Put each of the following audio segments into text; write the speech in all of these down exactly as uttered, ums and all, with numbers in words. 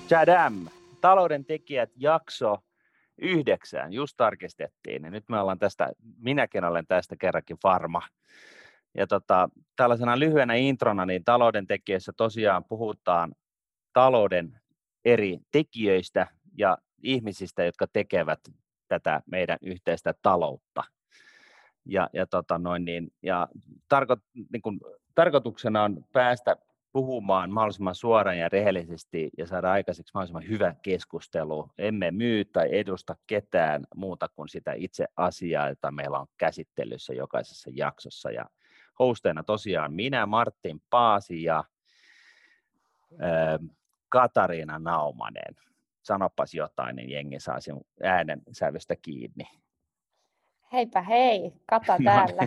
Tadam! Talouden tekijät jakso yhdeksään, just tarkistettiin. Ja nyt me ollaan tästä, minäkin olen tästä kerrankin varma. Ja tota, tällaisena lyhyenä introna, niin talouden tekijöissä tosiaan puhutaan talouden eri tekijöistä ja ihmisistä, jotka tekevät tätä meidän yhteistä taloutta. Ja, ja, tota noin niin, ja tarko, niin kun, tarkoituksena on päästä puhumaan mahdollisimman suoraan ja rehellisesti ja saada aikaiseksi mahdollisimman hyvä keskustelu. Emme myy tai edusta ketään muuta kuin sitä itse asiaa, jota meillä on käsittelyssä jokaisessa jaksossa. Ja hosteina tosiaan minä, Martin Paasi ja ää, Katariina Naumanen. Sanopas jotain, niin jengi saa sinun äänen sävystä kiinni. Heipä hei, Kata täällä.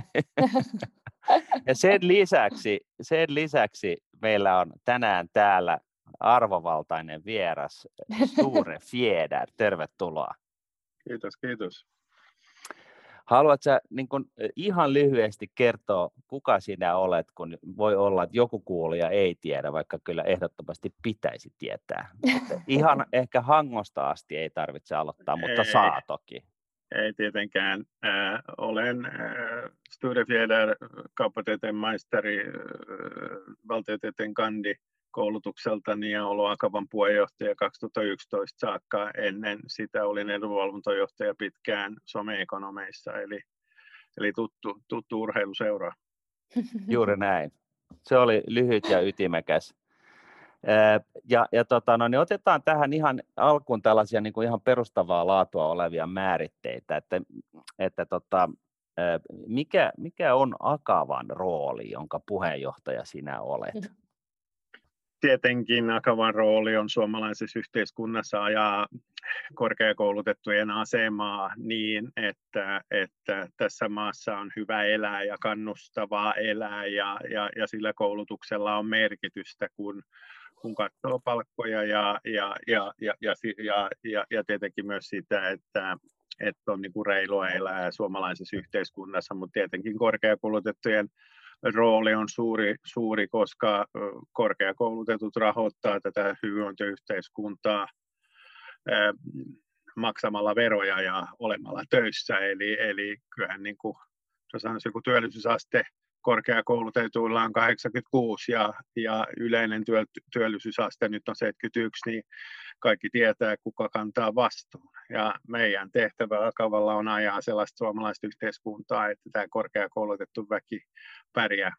Ja sen lisäksi, sen lisäksi meillä on tänään täällä arvovaltainen vieras, Sture Fjäder. Tervetuloa. Kiitos, kiitos. Haluatko sä niin kun, ihan lyhyesti kertoa, kuka sinä olet, kun voi olla, että joku kuulija ei tiedä, vaikka kyllä ehdottomasti pitäisi tietää. Että ihan ehkä Hangosta asti ei tarvitse aloittaa, mutta ei. Saa toki. Ei tietenkään. Äh, olen äh, Sture Fjäder, kauppatieteen maisteri, äh, valtiotieteen kandi koulutukseltani ja ollut Akavan puheenjohtaja kaksituhattayksitoista saakka. Ennen sitä olin edunvalvontajohtaja pitkään some-ekonomeissa, eli, eli tuttu, tuttu urheiluseura. Juuri näin. Se oli lyhyt ja ytimekäs. Ja, ja tota, no, niin otetaan tähän ihan alkuun tällaisia niin kuin ihan perustavaa laatua olevia määritteitä, että, että tota, mikä, mikä on Akavan rooli, jonka puheenjohtaja sinä olet? Tietenkin Akavan rooli on suomalaisessa yhteiskunnassa ajaa korkeakoulutettujen asemaa niin, että, että tässä maassa on hyvä elää ja kannustavaa elää ja, ja, ja sillä koulutuksella on merkitystä, kun kun katsoo palkkoja ja, ja, ja, ja, ja, ja, ja, ja tietenkin myös sitä, että, että on niin kuin reilua elää suomalaisessa yhteiskunnassa, mutta tietenkin korkeakoulutettujen rooli on suuri, suuri, koska korkeakoulutetut rahoittaa tätä hyvinvointiyhteiskuntaa ää, maksamalla veroja ja olemalla töissä, eli, eli kyllähän niin kuin, jos sanoisi joku työllisyysaste korkeakoulutetuilla on kahdeksankymmentäkuusi ja, ja yleinen työ, työllisyysaste nyt on seitsemänkymmentäyksi, niin kaikki tietää, kuka kantaa vastuun. Ja meidän tehtävä Akavalla on ajaa sellaista suomalaista yhteiskuntaa, että tämä korkeakoulutettu väki pärjää.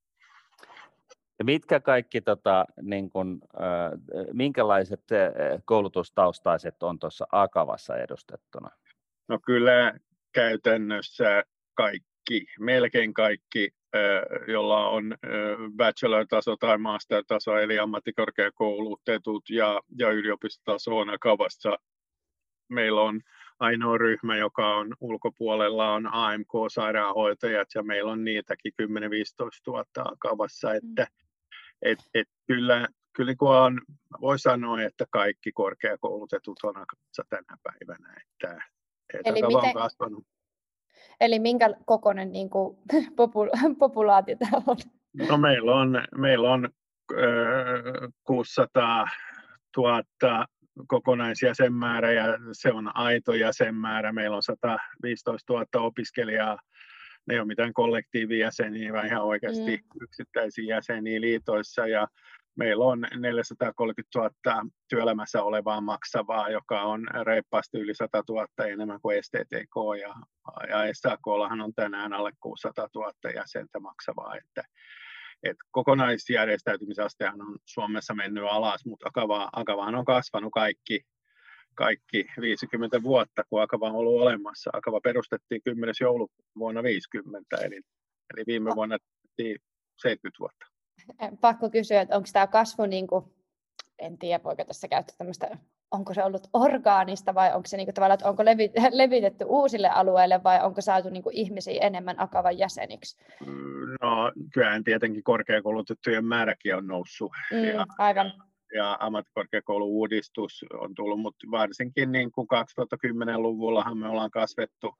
Ja mitkä kaikki, tota, niin kun, äh, minkälaiset koulutustaustaiset on tuossa Akavassa edustettuna? No kyllä käytännössä kaikki, melkein kaikki, jolla on bachelor-taso tai master-taso, eli ammattikorkeakoulutetut ja, ja yliopistotaso on Akavassa. Meillä on ainoa ryhmä, joka on ulkopuolella, on A M K-sairaanhoitajat, ja meillä on niitäkin kymmenen viisitoista tuhatta Akavassa. Että, et, et kyllä, kyllä kun on, voi sanoa, että kaikki korkeakoulutetut on Akavassa tänä päivänä. Että, että Eli Akava miten... on kasvanut. Eli minkä kokoinen niin kuin, popula- populaatio täällä on? No meillä on, meillä on äh, kuusisataa tuhatta kokonaisjäsenmäärä ja se on aito jäsenmäärä. Meillä on sata viisitoista tuhatta opiskelijaa. Ne ei ole mitään kollektiivijäseniä, vaan ihan oikeasti mm. yksittäisiä jäseniä liitoissa. Ja meillä on neljäsataakolmekymmentätuhatta työelämässä olevaa maksavaa, joka on reippaasti yli sata tuhatta enemmän kuin S T T K. Ja, ja S A K:llahan on tänään alle kuusisataatuhatta jäsentä maksavaa. Että, että kokonaisjärjestäytymisastehan on Suomessa mennyt alas, mutta Akava, Akavahan on kasvanut kaikki, kaikki viisikymmentä vuotta, kun Akava on ollut olemassa. Akava perustettiin kymmenes joulukuuta vuonna viisikymmentä, eli, eli viime vuonna tehtiin seitsemänkymmentä vuotta. Pakko kysyä, että onko tämä kasvu, niin kuin, en tiedä voiko tässä käyttää tämmöistä, onko se ollut orgaanista vai onko se niin kuin, tavallaan, että onko levitetty uusille alueille vai onko saatu niin kuin, ihmisiä enemmän Akavan jäseniksi? No kyllähän tietenkin korkeakoulutettujen määräkin on noussut mm, ja, aivan. ja, ja ammattikorkeakoulu-uudistus on tullut, mutta varsinkin niin kuin kaksituhattakymmenluvullahan me ollaan kasvettu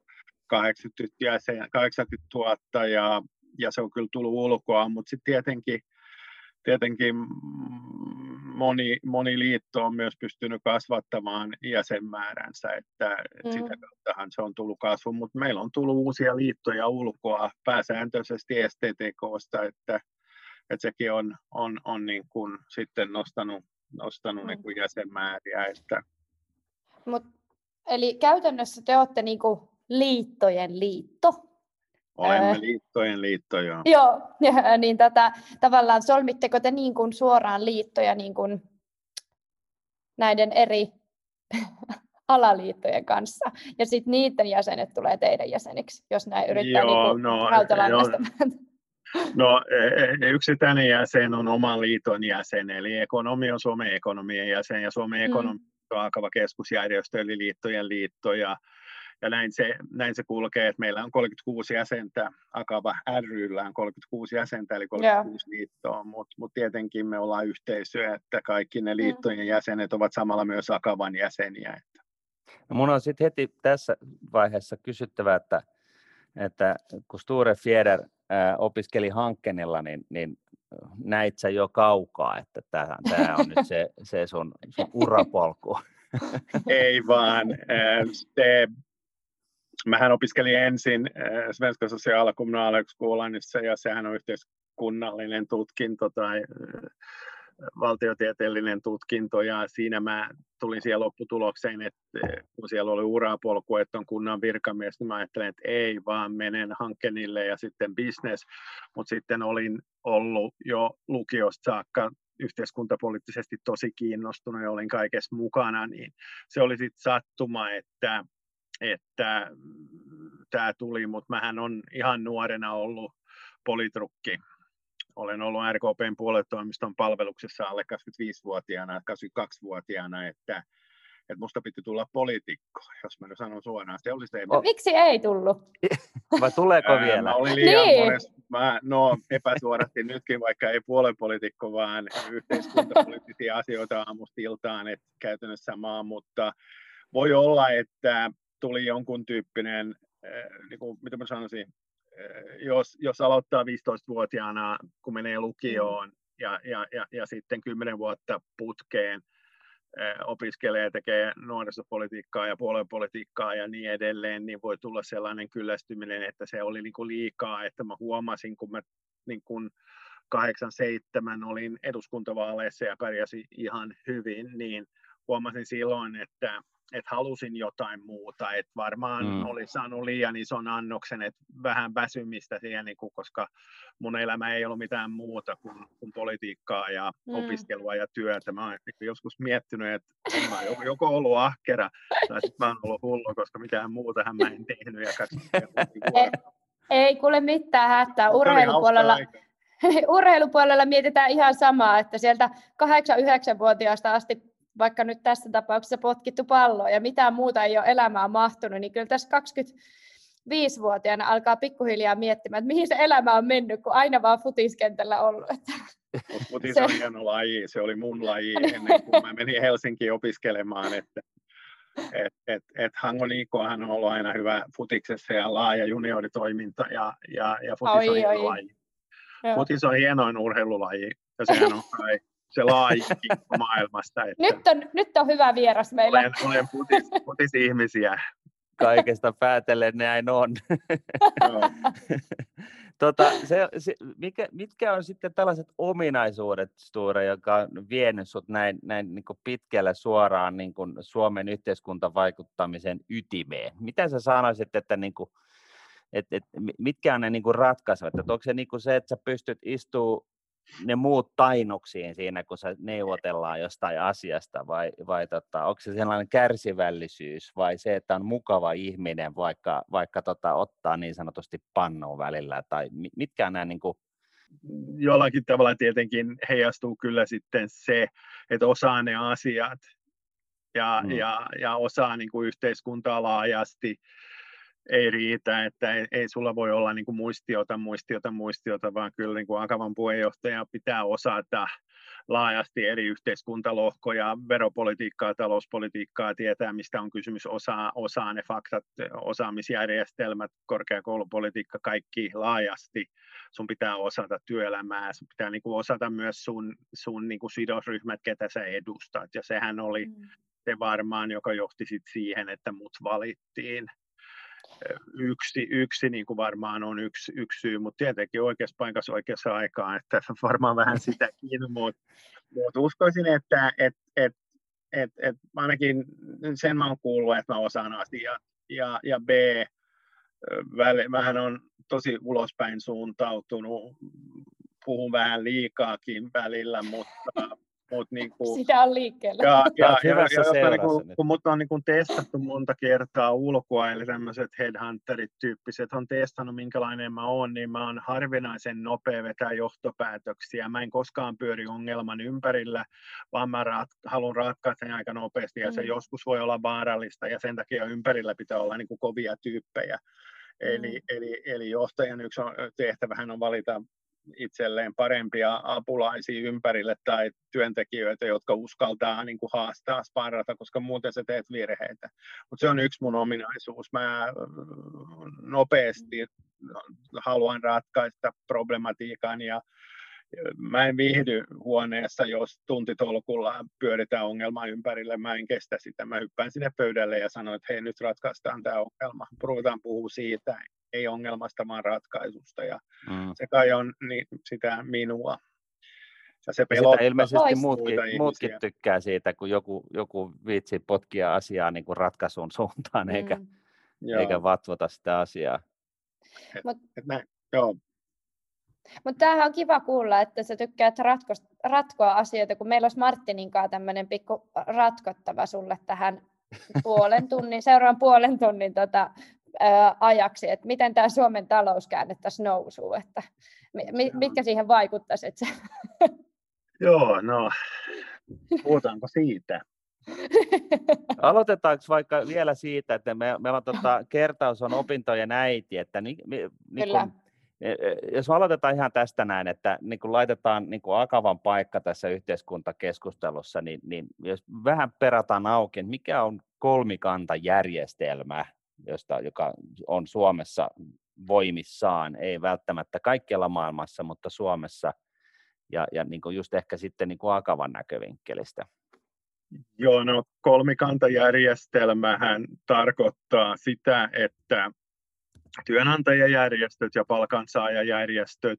kahdeksankymmentätuhatta ja ja se on kyllä tullut ulkoa, mutta sitten tietenkin, tietenkin moni, moni liitto on myös pystynyt kasvattamaan jäsenmääränsä, että, että Mm. sitä kauttahan se on tullut kasvu, mutta meillä on tullut uusia liittoja ulkoa, pääsääntöisesti S T T K:sta, että, että sekin on, on, on niin kuin sitten nostanut, nostanut Mm. niin kuin jäsenmääriä. Että. Mut, eli käytännössä te olette niinku liittojen liitto. Olemme Ää, liittojen liitto, joo. Joo, ja, niin tätä, tavallaan solmitteko te niin kuin suoraan liittoja niin kuin näiden eri alaliittojen kanssa, ja sitten niiden jäsenet tulee teidän jäseniksi, jos näin yrittää Joo, niin kuin no, rautalangasta. No yksittäinen jäsen on oman liiton jäsen, eli ekonomi on Suomen ekonomien jäsen, ja Suomen Mm. ekonomi on Akava keskusjärjestö, eli liittojen liitto, ja, ja näin, se, näin se kulkee, että meillä on kolmekymmentäkuusi jäsentä, Akava ry:llä on kolmekymmentäkuusi jäsentä, eli kolmekymmentäkuusi yeah. liittoa, mutta mut tietenkin me ollaan yhteisö, että kaikki ne liittojen jäsenet ovat samalla myös Akavan jäseniä. Että. No mun on sitten heti tässä vaiheessa kysyttävä, että, että kun Sture Fjäder ää, opiskeli Hankkenilla, niin, niin näit sä jo kaukaa, että tämä on nyt se, se sun, sun urapolku? Ei vaan. Se, mähän opiskelin ensin Svenska Socialkommunalhögskolassa, ja sehän on yhteiskunnallinen tutkinto tai valtiotieteellinen tutkinto, ja siinä mä tulin siihen lopputulokseen, että kun siellä oli urapolku, että on kunnan virkamies, niin mä ajattelin, että ei, vaan menen Hankkenille ja sitten business, mutta sitten olin ollut jo lukiosta saakka yhteiskuntapoliittisesti tosi kiinnostunut ja olin kaikessa mukana, niin se oli sitten sattuma, että, että tämä tuli, mutta mähän on ihan nuorena ollut politrukki. Olen ollut R K P:n puoluetoimiston palveluksessa alle kaksikymmentäviisivuotiaana, kaksikymmentäkaksivuotiaana, että, että musta piti tulla poliitikko, jos mä nyt sanon suoraan. Se oli se, no, miksi ei tullut? Vai tuleeko ää, vielä? Mä olin liian niin. monessa, mä, no epäsuorasti nytkin, vaikka ei puoluepoliitikko, vaan yhteiskuntapoliittisia asioita aamusta iltaan, että käytännössä maa, mutta voi olla, että tuli jonkun tyyppinen, äh, niin kuin, mitä mä sanoisin, Jos, jos aloittaa viisitoistavuotiaana, kun menee lukioon mm. ja, ja, ja, ja sitten kymmenen vuotta putkeen eh, opiskelee, tekee nuorisopolitiikkaa ja puoluepolitiikkaa ja niin edelleen, niin voi tulla sellainen kyllästyminen, että se oli niin kuin liikaa, että mä huomasin, kun mä niin kuin kahdeksankymmentäseitsemän olin eduskuntavaaleissa ja pärjäsin ihan hyvin, niin huomasin silloin, että että halusin jotain muuta, että varmaan mm. oli saanut liian ison annoksen, että vähän väsymistä siihen, koska mun elämä ei ollut mitään muuta kuin, kuin politiikkaa ja mm. opiskelua ja työtä. Mä oon joskus miettinyt, että mä oon joko ollut ahkera tai sitten mä oon ollut hullu, koska mitään muutahan mä en tehnyt. Ja ei, ei kuule mitään hätää. Urheilupuolella, urheilupuolella mietitään ihan samaa, että sieltä kahdeksan-yhdeksänvuotiaasta asti vaikka nyt tässä tapauksessa potkittu palloa ja mitään muuta ei ole elämään mahtunut, niin kyllä tässä kaksikymmentäviisivuotiaana alkaa pikkuhiljaa miettimään, että mihin se elämä on mennyt, kun aina vaan futiskentällä ollut. Futis on hieno laji, se oli mun laji ennen kuin mä menin Helsinkiin opiskelemaan, että et, et, et Hango Niikkohan on ollut aina hyvä futiksessa ja laaja junioritoiminta ja, ja, ja futis oi, on hieno oi. laji. Joo. Futis on hienoin urheilulaji ja sehän on kai se laajin maailmasta. Että nyt, on, nyt on hyvä vieras meillä. Olen, olen futis, futis-ihmisiä. Kaikesta päätellen näin on. tota, se, se, mikä, mitkä on sitten tällaiset ominaisuudet, Sture, joka on vienyt sut näin, näin niin kuin pitkälle suoraan niin kuin Suomen yhteiskuntavaikuttamisen ytimeen? Mitä sä sanoisit, että niin kuin, et, et, mitkä on ne niin kuin ratkaisevat? Että onko se niin kuin se, että sä pystyt istumaan ne muut tainnuksiin siinä, kun sä neuvotellaan jostain asiasta, vai, vai tota, onko se sellainen kärsivällisyys, vai se, että on mukava ihminen, vaikka, vaikka tota, ottaa niin sanotusti pannuun välillä, tai mitkä on nämä niin kuin... Jollakin tavalla tietenkin heijastuu kyllä sitten se, että osaa ne asiat, ja, mm. ja, ja osaa niin kuin yhteiskuntaa laajasti, ei riitä, että ei, ei sulla voi olla niin kuin muistiota, muistiota, muistiota, vaan kyllä niin kuin Akavan puheenjohtaja pitää osata laajasti eri yhteiskuntalohkoja, veropolitiikkaa, talouspolitiikkaa, tietää mistä on kysymys, osaa, osaa ne faktat, osaamisjärjestelmät, korkeakoulupolitiikka, kaikki laajasti. Sun pitää osata työelämää, sun pitää niin kuin osata myös sun, sun niin kuin sidosryhmät, ketä sä edustat, ja sehän oli mm. se varmaan, joka johti sit siihen, että mut valittiin. Yksi, yksi niin kuin varmaan on yksi, yksi syy, mutta tietenkin oikeassa paikassa oikeassa aikaan, että varmaan vähän sitäkin, mutta mut uskoisin, että et, et, et, et ainakin sen mä oon kuullut, että mä osaan asiat, ja, ja B, vähän on tosi ulospäin suuntautunut, puhun vähän liikaakin välillä, mutta Mut niinku, sitä on liikkeellä. Ja, ja, ja, ja, ja niinku, kun mut on niinku testattu monta kertaa ulkoa, eli tämmöiset headhunterit-tyyppiset on testannut, minkälainen mä oon, niin mä oon harvinaisen nopea vetää johtopäätöksiä. Mä en koskaan pyöri ongelman ympärillä, vaan mä rat, haluan ratkaista sen aika nopeasti, ja se mm. joskus voi olla vaarallista, ja sen takia ympärillä pitää olla niinku kovia tyyppejä. Mm. Eli, eli, eli johtajan yksi tehtävähän on valita itselleen parempia apulaisia ympärille tai työntekijöitä, jotka uskaltaa niin kuin haastaa, sparrata, koska muuten sä teet virheitä. Mutta se on yksi mun ominaisuus. Mä nopeasti haluan ratkaista problematiikan, ja mä en viihdy huoneessa, jos tuntitolkulla pyöritään ongelmaa ympärille. Mä en kestä sitä. Mä hyppään sinne pöydälle ja sanon, että hei, nyt ratkaistaan tämä ongelma. Ruvetaan puhua siitä, ei ongelmasta, vaan ratkaisusta. Ja mm. se kai on niin, sitä minua. Ja se pelottaa. Ilmeisesti muutkin, muutkin tykkää siitä, kun joku, joku viitsi potkia asiaa niin kuin ratkaisun suuntaan, mm. eikä, eikä vatvota sitä asiaa. Et, Mut, et näin, joo. Mutta tämähän on kiva kuulla, että sä tykkäät ratko, ratkoa asioita, kun meillä olisi Marttinin kanssa tämmöinen pikku ratkottava sulle tähän puolen tunnin, seuraavan puolen tunnin tota, ää, ajaksi, että miten tämä Suomen talous käännettäisiin nousuun, että mi, mitkä siihen vaikuttaisi? Että se... Joo, no, puhutaanko siitä? Aloitetaanko vaikka vielä siitä, että me, meillä on tota, kertaus on opintojen äiti, että ni, ni, niin kun, jos aloitetaan ihan tästä näin, että niin kun laitetaan niin kun Akavan paikka tässä yhteiskuntakeskustelussa, niin, niin jos vähän perataan auki, että mikä on kolmikantajärjestelmä, josta, joka on Suomessa voimissaan, ei välttämättä kaikkialla maailmassa, mutta Suomessa, ja, ja niin kun just ehkä sitten niin kun Akavan näkövinkkelistä. Joo, no kolmikantajärjestelmähän tarkoittaa sitä, että työnantajajärjestöt ja palkansaajajärjestöt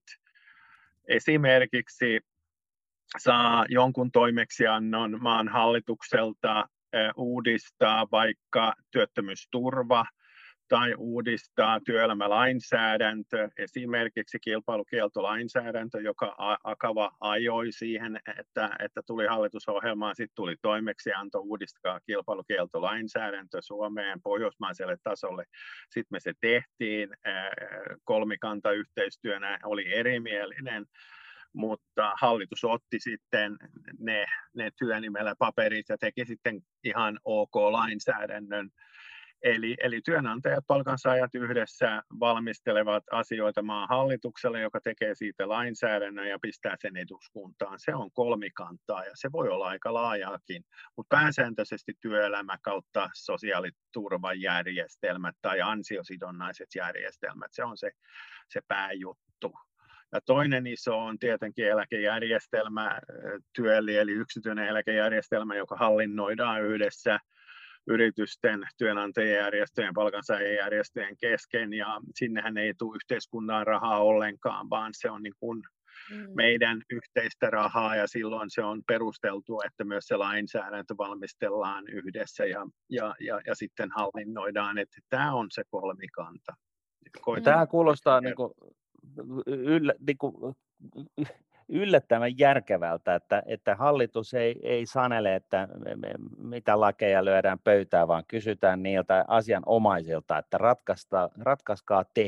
esimerkiksi saa jonkun toimeksiannon maan hallitukselta uudistaa vaikka työttömyysturva tai uudistaa työelämälainsäädäntö, esimerkiksi kilpailukieltolainsäädäntö, joka Akava ajoi siihen, että, että tuli hallitusohjelmaan, sitten tuli toimeksianto uudistaa kilpailukieltolainsäädäntö Suomeen pohjoismaiselle tasolle. Sitten me se tehtiin, kolmikantayhteistyönä oli erimielinen, mutta hallitus otti sitten ne, ne työnimellä paperit ja teki sitten ihan ok lainsäädännön. Eli, eli työnantajat, palkansaajat yhdessä valmistelevat asioita maan hallitukselle, joka tekee siitä lainsäädännön ja pistää sen eduskuntaan. Se on kolmikantaa ja se voi olla aika laajaakin, mutta pääsääntöisesti työelämä kautta sosiaaliturvajärjestelmät tai ansiosidonnaiset järjestelmät, se on se, se pääjuttu. Ja toinen iso on tietenkin eläkejärjestelmä, työeli eli yksityinen eläkejärjestelmä, joka hallinnoidaan yhdessä yritysten, työnantajajärjestöjen, palkansaajajärjestöjen kesken, ja sinnehän ei tule yhteiskunnan rahaa ollenkaan, vaan se on niin kuin mm. meidän yhteistä rahaa, ja silloin se on perusteltu, että myös se lainsäädäntö valmistellaan yhdessä, ja, ja, ja, ja sitten hallinnoidaan, että tämä on se kolmikanta. Tämä kuulostaa niin kuin, yllä, niin kuin, yllättävän järkevältä, että, että hallitus ei, ei sanele, että me, me, mitä lakeja lyödään pöytään, vaan kysytään niiltä asianomaisilta, että ratkaiskaa te.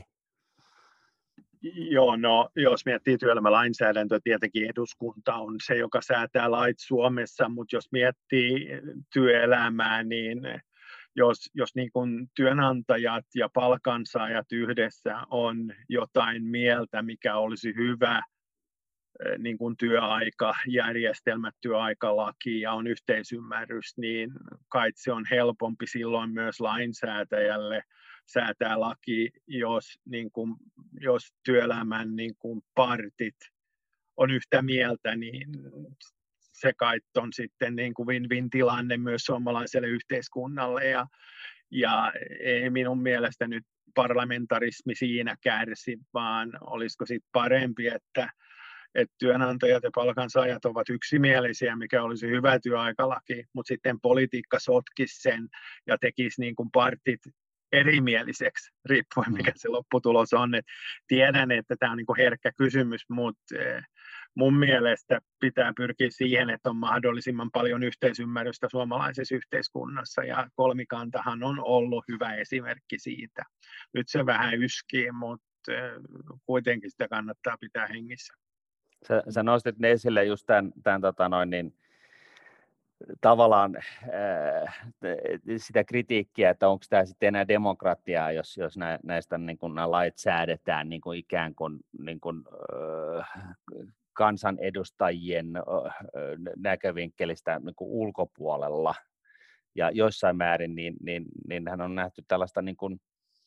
Joo, no jos miettii työelämälainsäädäntöä, tietenkin eduskunta on se, joka säätää lait Suomessa, mutta jos miettii työelämää, niin jos, jos niin kuin työnantajat ja palkansaajat yhdessä on jotain mieltä, mikä olisi hyvä niin kuin työaikajärjestelmä, työaikalaki ja on yhteisymmärrys, niin kai se on helpompi silloin myös lainsäätäjälle säätää laki, jos, niin kuin, jos työelämän niin kuin partit on yhtä mieltä, niin se kai on sitten niin kuin win-win tilanne myös suomalaiselle yhteiskunnalle ja, ja ei minun mielestä nyt parlamentarismi siinä kärsi, vaan olisiko sitten parempi, että, että työnantajat ja palkansaajat ovat yksimielisiä, mikä olisi hyvä työaikalaki, mutta sitten politiikka sotkisi sen ja tekisi niin kuin partit erimieliseksi, riippuen mikä se lopputulos on. Et tiedän, että tämä on niin kuin herkkä kysymys, mutta mun mielestä pitää pyrkiä siihen, että on mahdollisimman paljon yhteisymmärrystä suomalaisessa yhteiskunnassa, ja kolmikantahan on ollut hyvä esimerkki siitä. Nyt se vähän yskii, mutta kuitenkin sitä kannattaa pitää hengissä. Sä, sä nostit esille just tämän, tämän tota noin, niin, tavallaan äh, sitä kritiikkiä, että onko tämä sitten enää demokratiaa, jos, jos nä, näistä niin kun nämä lait säädetään niin kuin ikään kuin, niin kuin äh, kansanedustajien äh, näkövinkkelistä niin kuin ulkopuolella. Ja jossain määrin niin, niin, niin hän on nähty tällaista niin kuin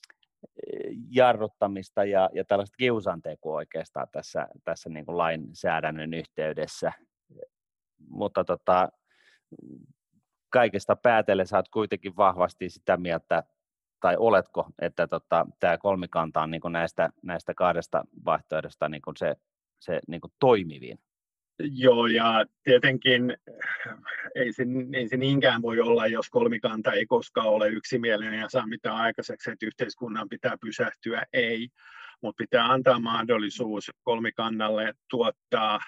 jarruttamista ja, ja tällaista kiusantekoa oikeastaan tässä, tässä niin kuin lainsäädännön yhteydessä. Mutta tota, kaikesta päätellen sä oot kuitenkin vahvasti sitä mieltä, tai oletko, että tota, tämä kolmikanta on niin kuin näistä, näistä kahdesta vaihtoehdosta niin kuin se, se niin kuin toimivin? Joo, ja tietenkin ei se, ei se niinkään voi olla, jos kolmikanta ei koskaan ole yksimielinen ja saa mitään aikaiseksi, että yhteiskunnan pitää pysähtyä, ei. Mutta pitää antaa mahdollisuus kolmikannalle tuottaa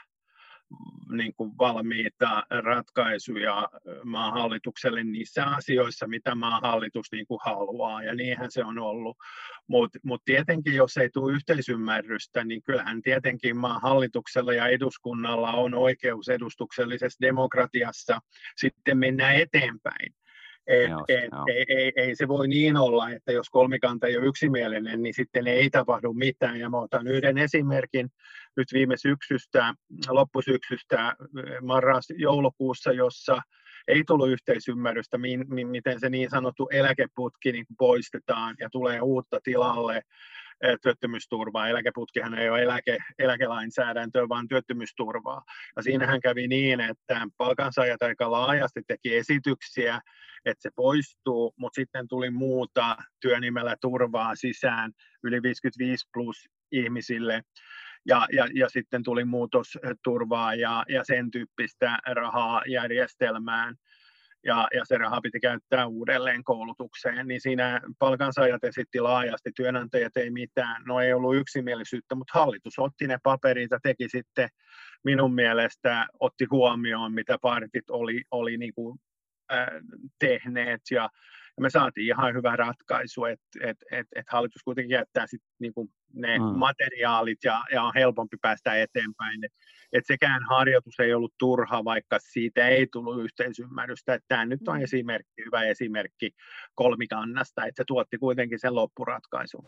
niin kuin valmiita ratkaisuja maan hallitukselle niissä asioissa, mitä maan hallitus niin kuin haluaa, ja niinhän se on ollut. Mutta mut tietenkin, jos ei tule yhteisymmärrystä, niin kyllähän tietenkin maan hallituksella ja eduskunnalla on oikeus edustuksellisessa demokratiassa sitten mennä eteenpäin. Et, Just, et, ei, ei, ei se voi niin olla, että jos kolmikanta ei ole yksimielinen, niin sitten ei tapahdu mitään. Ja mä otan yhden esimerkin nyt viime syksystä, loppusyksystä, marras-joulukuussa, jossa ei tullut yhteisymmärrystä, miten se niin sanottu eläkeputki niin poistetaan ja tulee uutta tilalle työttömyysturvaa. Eläkeputkihan ei ole eläke, eläkelainsäädäntöä, vaan työttömyysturvaa. Ja siinähän kävi niin, että palkansaajat aika laajasti teki esityksiä, että se poistuu, mutta sitten tuli muuta työnimellä turvaa sisään yli viisikymmentäviisi plus ihmisille. Ja, ja, ja sitten tuli muutosturvaa ja, ja sen tyyppistä rahaa järjestelmään. Ja, ja se raha piti käyttää uudelleen koulutukseen, niin siinä palkansaajat esitti laajasti, työnantajat ei mitään, no ei ollut yksimielisyyttä, mutta hallitus otti ne paperit ja teki sitten minun mielestä, otti huomioon, mitä partit oli, oli niin kuin, äh, tehneet, ja, ja me saatiin ihan hyvä ratkaisu, että et, et, et hallitus kuitenkin jättää sit niin kuin ne mm. materiaalit ja, ja on helpompi päästä eteenpäin. Et, et sekään harjoitus ei ollut turha, vaikka siitä ei tullut yhteisymmärrystä. Että tämä nyt on esimerkki, hyvä esimerkki kolmikannasta, että se tuotti kuitenkin sen loppuratkaisun.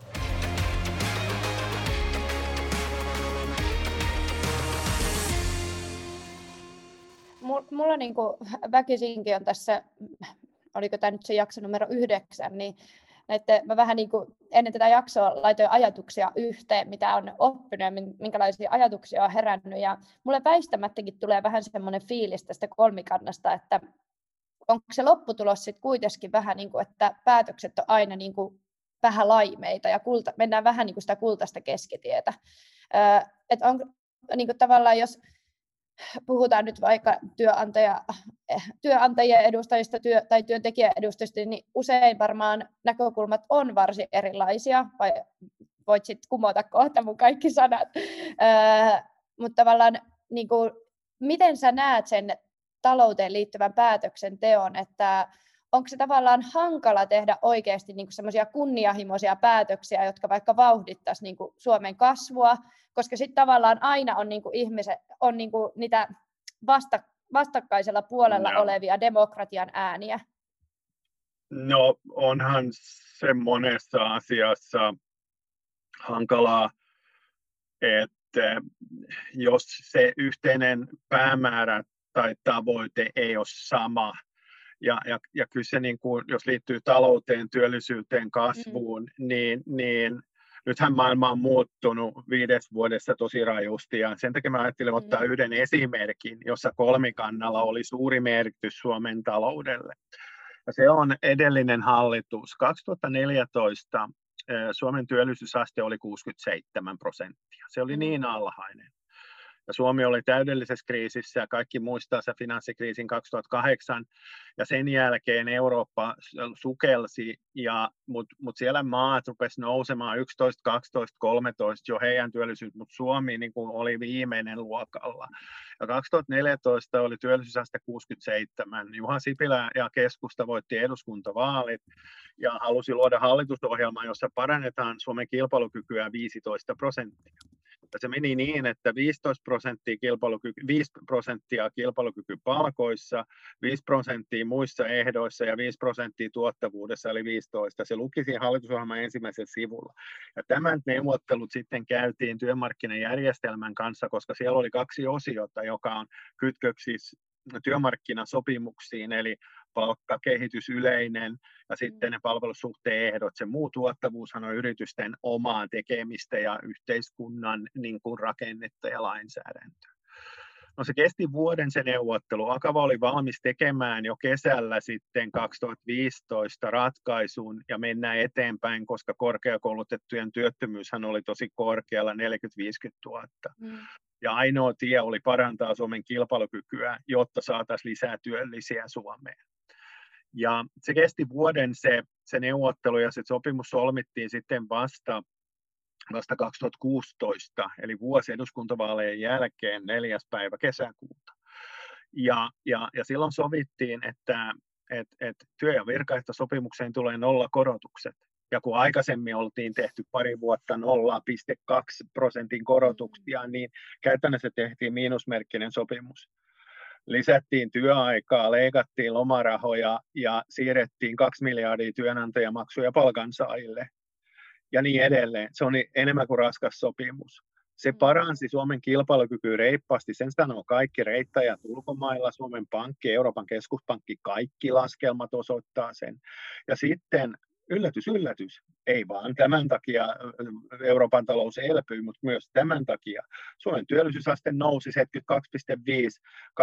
Mulla niin kuin väkisinkin on tässä, oliko tämä nyt se jakso numero yhdeksän, niin että mä vähän niin kuin ennen tätä jaksoa laitoin ajatuksia yhteen, mitä on oppinut ja minkälaisia ajatuksia on herännyt. Ja mulle väistämättäkin tulee vähän semmoinen fiilis tästä kolmikannasta, että onko se lopputulos sitten kuitenkin vähän niin kuin, että päätökset on aina niin kuin vähän laimeita ja kulta, mennään vähän niin kuin sitä kultaista keskitietä. Että on niin kuin tavallaan, jos puhutaan nyt vaikka työnantaja, työnantajien edustajista työ, tai työntekijän edustajista, niin usein varmaan näkökulmat on varsin erilaisia, vai voit sitten kumota kohta mun kaikki sanat. Öö, mutta tavallaan, niin kuin, miten sä näet sen talouteen liittyvän päätöksenteon, että onko se tavallaan hankala tehdä oikeasti niin kuin semmoisia kunnianhimoisia päätöksiä, jotka vaikka vauhdittaisi niin kuin Suomen kasvua, koska sitten tavallaan aina on, niin kuin ihmiset, on niin kuin niitä vasta, vastakkaisella puolella no. olevia demokratian ääniä. No onhan se monessa asiassa hankalaa, että jos se yhteinen päämäärä tai tavoite ei ole sama, ja, ja, ja kyllä se, niin kuin, jos liittyy talouteen, työllisyyteen, kasvuun, mm. niin, niin nythän maailma on muuttunut viides vuodessa tosi rajusti, ja sen takia mä ajattelin ottaa mm. yhden esimerkin, jossa kolmikannalla oli suuri merkitys Suomen taloudelle. Ja se on edellinen hallitus. kaksituhattaneljätoista Suomen työllisyysaste oli kuusikymmentäseitsemän prosenttia. Se oli niin alhainen. Ja Suomi oli täydellisessä kriisissä ja kaikki muistaa se finanssikriisin kaksituhattakahdeksan. Ja sen jälkeen Eurooppa sukelsi, ja, mutta mut siellä maat rupesi nousemaan yksitoista, kaksitoista, kolmetoista jo heidän työllisyys, mutta Suomi niin kuin oli viimeinen luokalla. Ja kaksituhattaneljätoista oli työllisyysaste kuusikymmentäseitsemän. Juha Sipilä ja keskusta voitti eduskuntavaalit ja halusi luoda hallitusohjelman, jossa parannetaan Suomen kilpailukykyä viisitoista prosenttia. Ja se meni niin, että viisitoista prosenttia kilpailukyky, viisi prosenttia kilpailukykypalkoissa, viisi prosenttia muissa ehdoissa ja viisi prosenttia tuottavuudessa, eli viisitoista. Se luki siinä hallitusohjelman ensimmäisellä sivulla. Ja tämän neuvottelut sitten käytiin työmarkkinajärjestelmän kanssa, koska siellä oli kaksi osiota, joka on kytköksissä työmarkkinasopimuksiin, eli palkkakehitys yleinen ja sitten ne palvelussuhteen ehdot. Se muu tuottavuushan on yritysten omaa tekemistä ja yhteiskunnan niin kuin rakennetta ja lainsäädäntöä. No se kesti vuoden se neuvottelu. Akava oli valmis tekemään jo kesällä sitten kaksituhattaviisitoista ratkaisun ja mennään eteenpäin, koska korkeakoulutettujen työttömyyshän oli tosi korkealla, neljäkymmentä viisikymmentä tuhatta. Mm. Ja ainoa tie oli parantaa Suomen kilpailukykyä, jotta saataisiin lisää työllisiä Suomeen. Ja se kesti vuoden se, se neuvottelu ja se sopimus solmittiin sitten vasta, vasta kaksituhattakuusitoista, eli vuosi eduskuntavaalejen jälkeen neljäs päivä kesäkuuta. Ja, ja, ja silloin sovittiin, että et, et työ- ja virkaehtosopimukseen tulee nolla korotukset. Ja kun aikaisemmin oltiin tehty pari vuotta nolla pilkku kaksi prosentin korotuksia, niin käytännössä tehtiin miinusmerkkinen sopimus. Lisättiin työaikaa, leikattiin lomarahoja ja siirrettiin kaksi miljardia työnantajamaksuja palkansaajille ja niin edelleen. Se on enemmän kuin raskas sopimus. Se paransi Suomen kilpailukykyä reippaasti, sen sanoo kaikki reittäjät ulkomailla, Suomen Pankki, Euroopan keskuspankki, kaikki laskelmat osoittaa sen. Ja sitten yllätys, yllätys, ei vaan tämän takia Euroopan talous elpyy, mutta myös tämän takia Suomen työllisyysaste nousi seitsemänkymmentäkaksi pilkku viisi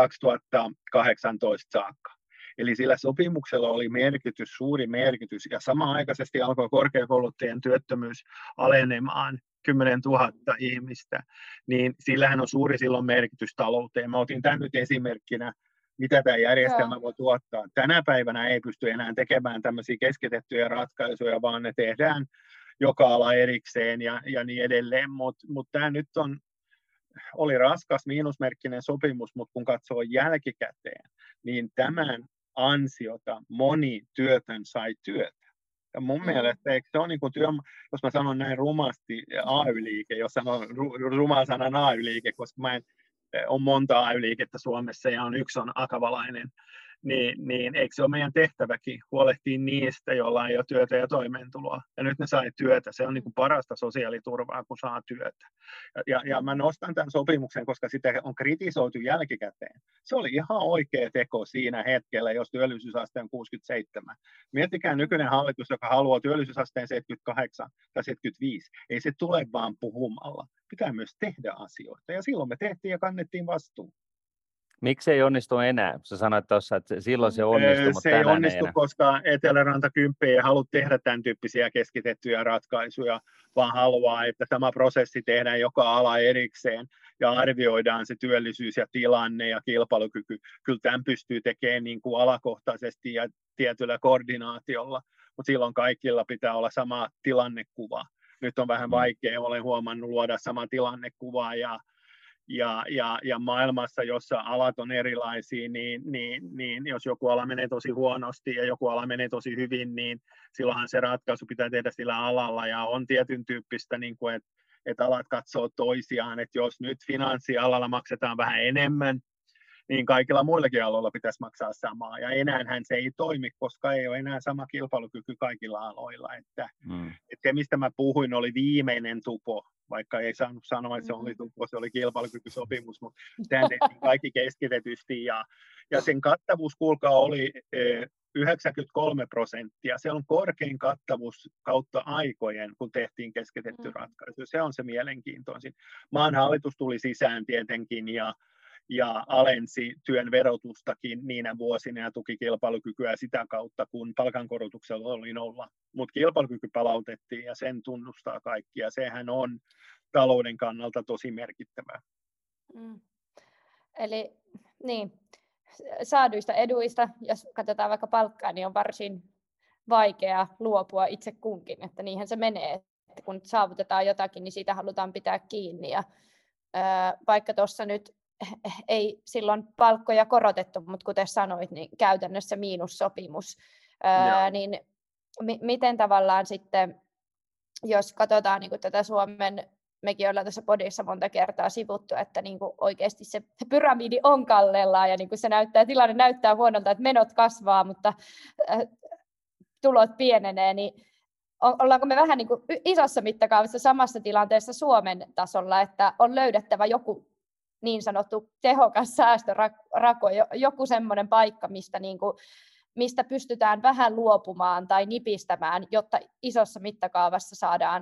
kaksituhattakahdeksantoista saakka. Eli sillä sopimuksella oli merkitys, suuri merkitys, ja samanaikaisesti alkoi korkeakouluttajien työttömyys alenemaan kymmenen tuhatta ihmistä, niin sillähän on suuri silloin merkitys talouteen. Mä otin tämän nyt esimerkkinä, mitä tämä järjestelmä Joo. voi tuottaa. Tänä päivänä ei pysty enää tekemään tämmöisiä keskitettyjä ratkaisuja, vaan ne tehdään joka ala erikseen ja, ja niin edelleen, mutta mut tämä nyt on, oli raskas miinusmerkkinen sopimus, mutta kun katsoo jälkikäteen, niin tämän ansiota moni työtön sai työtä. Ja mun mm. mielestä, eikö se ole niin kuin työ, jos mä sanon näin rumasti A Y-liike, jos sanon ruman sanan A Y-liike, koska mä en, on monta A Y-liikettä Suomessa ja on yksi on akavalainen, niin, niin eikö se ole meidän tehtäväkin huolehtia niistä, joilla ei ole työtä ja toimeentuloa. Ja nyt ne sai työtä. Se on niin kuin parasta sosiaaliturvaa, kun saa työtä. Ja, ja, ja mä nostan tämän sopimuksen, koska sitä on kritisoitu jälkikäteen. Se oli ihan oikea teko siinä hetkellä, jos työllisyysaste on kuusikymmentäseitsemän. Miettikää nykyinen hallitus, joka haluaa työllisyysasteen seitsemänkymmentäkahdeksan tai seitsemänkymmentäviisi. Ei se tule vaan puhumalla. Pitää myös tehdä asioita. Ja silloin me tehtiin ja kannettiin vastuun. Miksi ei onnistu enää? Sä sanoit tuossa, että silloin se onnistui, mutta se ei onnistu, ei koska Eteläranta kymmenen ei halua tehdä tämän tyyppisiä keskitettyjä ratkaisuja, vaan haluaa, että tämä prosessi tehdään joka ala erikseen ja arvioidaan se työllisyys ja tilanne ja kilpailukyky. Kyllä tämän pystyy tekemään niin kuin alakohtaisesti ja tietyllä koordinaatiolla, mutta silloin kaikilla pitää olla sama tilannekuva. Nyt on vähän vaikea, olen huomannut luoda sama tilannekuva ja Ja, ja, ja maailmassa, jossa alat on erilaisia, niin, niin, niin jos joku ala menee tosi huonosti ja joku ala menee tosi hyvin, niin silloinhan se ratkaisu pitää tehdä sillä alalla. Ja on tietyn tyyppistä, niin kuin, että, että alat katsoo toisiaan, että jos nyt finanssialalla maksetaan vähän enemmän, niin kaikilla muillakin aloilla pitäisi maksaa samaa. Ja enäähän se ei toimi, koska ei ole enää sama kilpailukyky kaikilla aloilla. Että, mm. että se, mistä mä puhuin, oli viimeinen tupo, vaikka ei saanut sanoa, että se oli tupo, se oli kilpailukykysopimus, mutta sehän tehtiin kaikki keskitetysti. Ja, ja sen kattavuus, kuulkaa, oli yhdeksänkymmentäkolme prosenttia. Se on korkein kattavuus kautta aikojen, kun tehtiin keskitetty ratkaisu. Se on se mielenkiintoisin. Maan hallitus tuli sisään tietenkin ja, ja alensi työn verotustakin niinä vuosina ja tuki kilpailukykyä sitä kautta, kun palkankorotuksella oli nolla. Mutta kilpailukyky palautettiin ja sen tunnustaa kaikki ja sehän on talouden kannalta tosi merkittävää. Mm. Eli niin. Saaduista eduista, jos katsotaan vaikka palkkaa, niin on varsin vaikea luopua itse kunkin, että niinhän se menee, että kun saavutetaan jotakin, niin siitä halutaan pitää kiinni. Ja, ää, vaikka tuossa nyt ei silloin palkkoja korotettu, mutta kuten sanoit, niin käytännössä miinussopimus, ää, niin m- miten tavallaan sitten, jos katsotaan niin kuin tätä Suomen, mekin ollaan tässä podissa monta kertaa sivuttu, että niin kuin oikeasti se pyramidi on kallellaan ja niin kuin se näyttää, tilanne näyttää huonolta, että menot kasvaa, mutta äh, tulot pienenee, niin ollaanko me vähän niin kuin isossa mittakaavassa samassa tilanteessa Suomen tasolla, että on löydettävä joku niin sanottu tehokas säästörako, joku semmoinen paikka, mistä, niin kuin, mistä pystytään vähän luopumaan tai nipistämään, jotta isossa mittakaavassa saadaan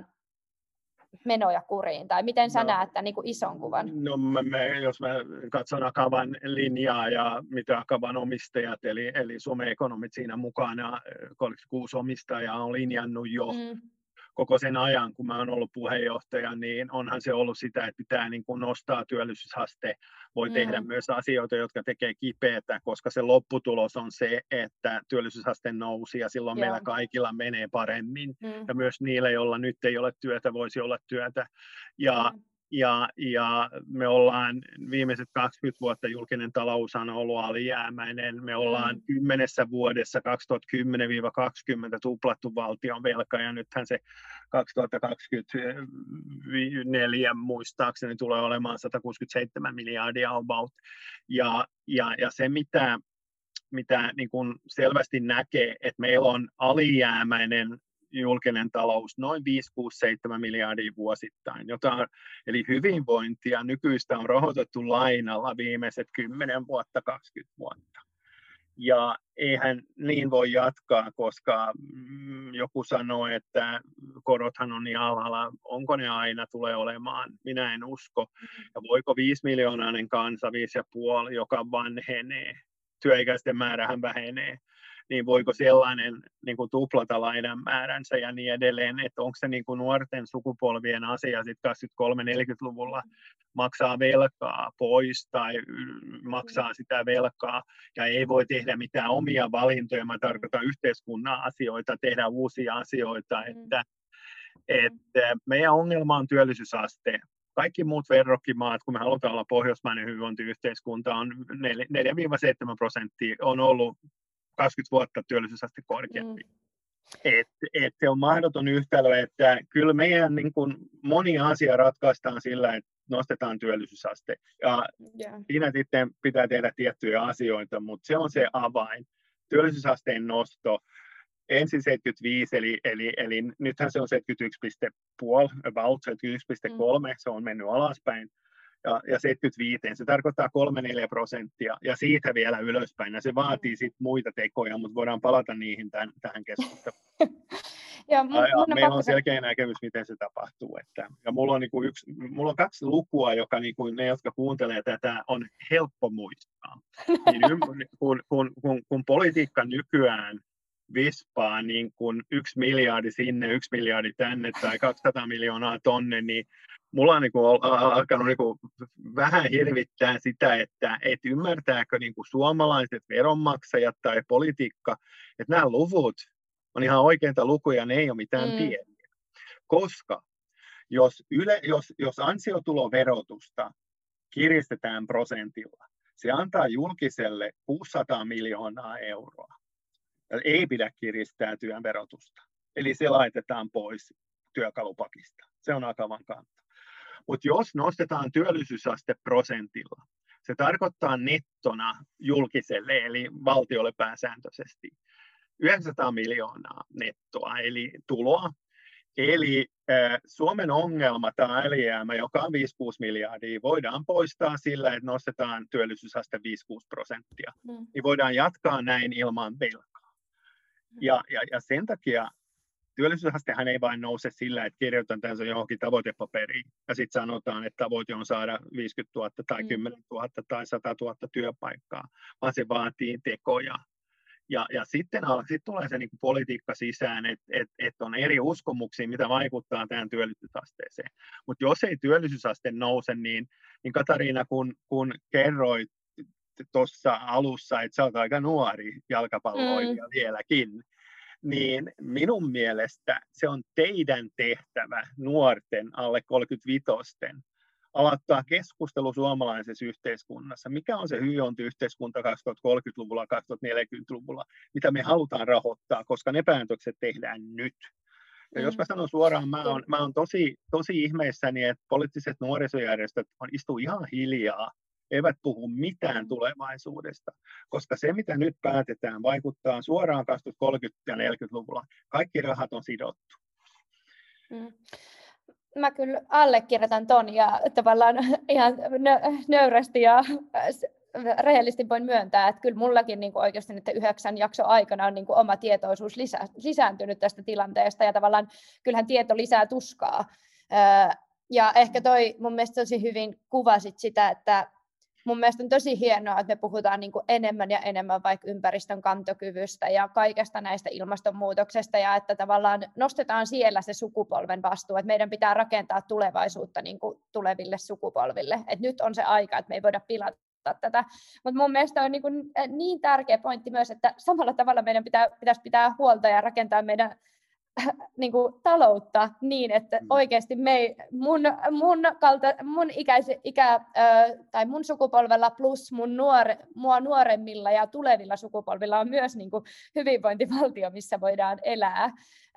menoja kuriin, tai miten sä no, näet tämän niin kuin ison kuvan? No me, jos mä katson Akavan linjaa ja mitä Akavan omistajat, eli, eli Suomen ekonomit siinä mukana, kolmekymmentäkuusi omistajaa on linjannut jo mm. koko sen ajan, kun mä oon ollut puheenjohtaja, niin onhan se ollut sitä, että pitää niin kuin nostaa työllisyysaste, voi mm. tehdä myös asioita, jotka tekee kipeätä, koska se lopputulos on se, että työllisyysaste nousi ja silloin Joo. meillä kaikilla menee paremmin. Mm. Ja myös niillä, joilla nyt ei ole työtä, voisi olla työtä. Ja, mm. ja, ja me ollaan viimeiset kaksikymmentä vuotta julkinen talous on ollut alijäämäinen. Me ollaan mm. kymmenessä vuodessa kaksituhattakymmenen kaksikymmentä tuplattu valtion velka ja nythän se kaksituhattakaksikymmentäneljä muistaakseni tulee olemaan sata kuusikymmentäseitsemän miljardia about. Ja, ja, ja se, mitä, mitä niin kuin selvästi näkee, että meillä on alijäämäinen julkinen talous noin viisi, kuusi, seitsemän miljardia vuosittain, jota, eli hyvinvointia nykyistä on rahoitettu lainalla viimeiset kymmenen vuotta, kaksikymmentä vuotta. Ja eihän niin voi jatkaa, koska mm, joku sanoo, että korothan on niin alhaalla. Onko ne aina tulee olemaan? Minä en usko. Ja voiko viisi miljoonainen kansa, viisi ja puoli, joka vanhenee, työikäisten määrähän vähenee, niin voiko sellainen niin kuin tuplata lainan määränsä ja niin edelleen, että onko se niin kuin nuorten sukupolvien asia sitten kaksikymmentäkolme neljäkymmentäluvulla maksaa velkaa pois tai maksaa sitä velkaa ja ei voi tehdä mitään omia valintoja, mä tarkoitan yhteiskunnan asioita, tehdä uusia asioita, että, että meidän ongelma on työllisyysaste. Kaikki muut verrokkimaat, kun me halutaan olla pohjoismainen hyvinvointiyhteiskunta, on neljä seitsemän prosenttia on ollut kaksikymmentä vuotta työllisyysaste korkeampi. Mm. Et, et se on mahdoton yhtälö, että kyllä meidän niin kun, moni asia ratkaistaan sillä, että nostetaan työllisyysaste. Ja yeah. siinä sitten pitää tehdä tiettyjä asioita, mutta se on se avain. Työllisyysasteen nosto, ensin seitsemänkymmentäviisi, eli, eli, eli nythän se on seitsemänkymmentäyksi pilkku viisi, about seitsemänkymmentäyksi pilkku kolme, mm. se on mennyt alaspäin. Ja, ja seitsemänkymmentäviisi, se tarkoittaa kolme neljä prosenttia ja siitä vielä ylöspäin. Ja se vaatii sitten muita tekoja, mutta voidaan palata niihin tämän, tähän keskusteluun. ja, m- ja, ja meillä on selkeä näkemys, miten se tapahtuu. Että, ja mulla on, niinku yksi, mulla on kaksi lukua, joka niinku, ne, jotka kuuntelee tätä, on helppo muistaa. Niin, kun, kun, kun, kun politiikka nykyään vispaa niin kun yksi miljardi sinne, yksi miljardi tänne tai kaksisataa miljoonaa tonne, niin mulla on niinku alkanut niinku vähän hirvittää sitä, että et ymmärtääkö niinku suomalaiset veronmaksajat tai politiikka, että nämä luvut on ihan oikeita lukuja, ne ei ole mitään mm. pieniä. Koska jos, yle, jos, jos ansiotuloverotusta kiristetään prosentilla, se antaa julkiselle kuusisataa miljoonaa euroa. Ei pidä kiristää työn verotusta. Eli se laitetaan pois työkalupakista. Se on Akavan kanta. Mutta jos nostetaan työllisyysaste prosentilla, Se tarkoittaa nettona julkiselle, eli valtiolle pääsääntöisesti, yhdeksänsataa miljoonaa nettoa, eli tuloa. Eli äh, Suomen ongelma tai alijäämä, joka on viisi kuusi miljardia, voidaan poistaa sillä, että nostetaan työllisyysaste viisi kuusi prosenttia. Mm. Niin voidaan jatkaa näin ilman velkaa. Ja, ja, ja sen takia työllisyysastehan ei vain nouse sillä, että kirjoitetaan tämän johonkin tavoitepaperiin ja sitten sanotaan, että tavoite on saada viisikymmentätuhatta tai kymmenentuhatta tai sata tuhatta työpaikkaa, vaan se vaatii tekoja. Ja, ja sitten sit tulee se niin kuin politiikka sisään, että et, et on eri uskomuksia, mitä vaikuttaa tähän työllisyysasteeseen. Mutta jos ei työllisyysaste nouse, niin, niin Katariina, kun, kun kerroit tuossa alussa, että sä oot aika nuori jalkapalloilija mm. vieläkin, niin minun mielestä se on teidän tehtävä nuorten alle kolmekymmentäviisi aloittaa keskustelu suomalaisessa yhteiskunnassa. Mikä on se hyvinvointiyhteiskunta kaksituhattakolmekymmentäluvulla, kaksituhattaneljäkymmentäluvulla, mitä me halutaan rahoittaa, koska ne päätökset tehdään nyt. Ja mm. jos mä sanon suoraan, mä oon, mä oon tosi, tosi ihmeissäni, että poliittiset nuorisojärjestöt on, istuu ihan hiljaa, eivät puhu mitään tulevaisuudesta, koska se, mitä nyt päätetään, vaikuttaa suoraan kaksituhattakolmekymmentä- ja neljäkymmentäluvulla. Kaikki rahat on sidottu. Mm. Mä kyllä allekirjoitan ton ja tavallaan ihan nöyrästi ja rehellisesti voin myöntää, että kyllä mullakin niin kuin oikeasti nyt yhdeksän jakson aikana on niin kuin oma tietoisuus lisä, lisääntynyt tästä tilanteesta ja tavallaan kyllähän tieto lisää tuskaa. Ja ehkä toi mun mielestä tosi hyvin kuvasit sitä, että mun mielestä on tosi hienoa, että me puhutaan niin kuin enemmän ja enemmän vaikka ympäristön kantokyvystä ja kaikesta näistä ilmastonmuutoksesta ja että tavallaan nostetaan siellä se sukupolven vastuu, että meidän pitää rakentaa tulevaisuutta niin kuin tuleville sukupolville. Et nyt on se aika, että me ei voida pilata tätä, mutta mun mielestä on niin, kuin niin tärkeä pointti myös, että samalla tavalla meidän pitää, pitäisi pitää huolta ja rakentaa meidän niin kuin taloutta niin, että oikeasti me, mun, mun, kalta, mun ikäisi, ikä, tai mun sukupolvella plus mun nuore, mua nuoremmilla ja tulevilla sukupolvilla on myös niin kuin hyvinvointivaltio, missä voidaan elää.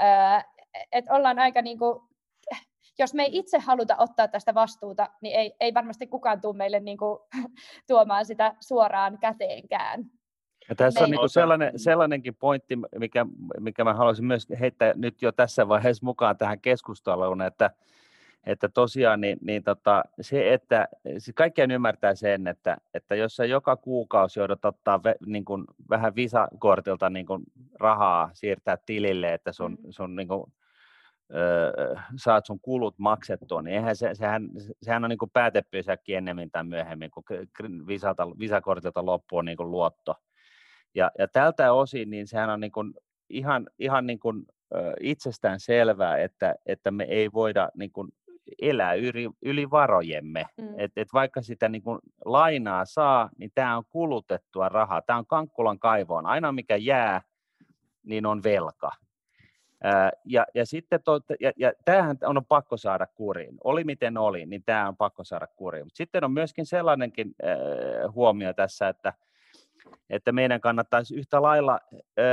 Et ollaan aika niin kuin, jos me ei itse haluta ottaa tästä vastuuta, niin ei, ei varmasti kukaan tule meille niin kuin tuomaan sitä suoraan käteenkään. Ja tässä on niin kuin sellainen, sellainenkin pointti, mikä, mikä mä haluaisin myös heittää nyt jo tässä vaiheessa mukaan tähän keskusteluun, että, että tosiaan niin, niin tota, se, että siis kaikkien ymmärtää sen, että, että jos sä joka kuukausi joudut ottaa ve, niin kuin vähän Visa-kortilta niin kuin rahaa siirtää tilille, että sun, sun niin kuin, ö, saat sun kulut maksettua, niin eihän se, sehän, sehän on niin kuin päätepysäkki ennemmin tai myöhemmin, kun Visalta, Visa-kortilta loppuu niin kuin luotto. Ja, ja tältä osin niin sehän on niin kuin ihan, ihan niin kuin, ö, itsestään selvää, että, että me ei voida niin kuin elää yli, yli varojemme. Mm. Et, et vaikka sitä niin kuin lainaa saa, niin tämä on kulutettua rahaa. Tämä on Kankkulan kaivoon. Aina mikä jää, niin on velka. Ää, ja, ja, sitten to, ja, ja tämähän on pakko saada kuriin. Oli miten oli, niin tämä on pakko saada kuriin. Mutta sitten on myöskin sellainenkin ää, huomio tässä, että että meidän kannattaisi yhtä lailla ö,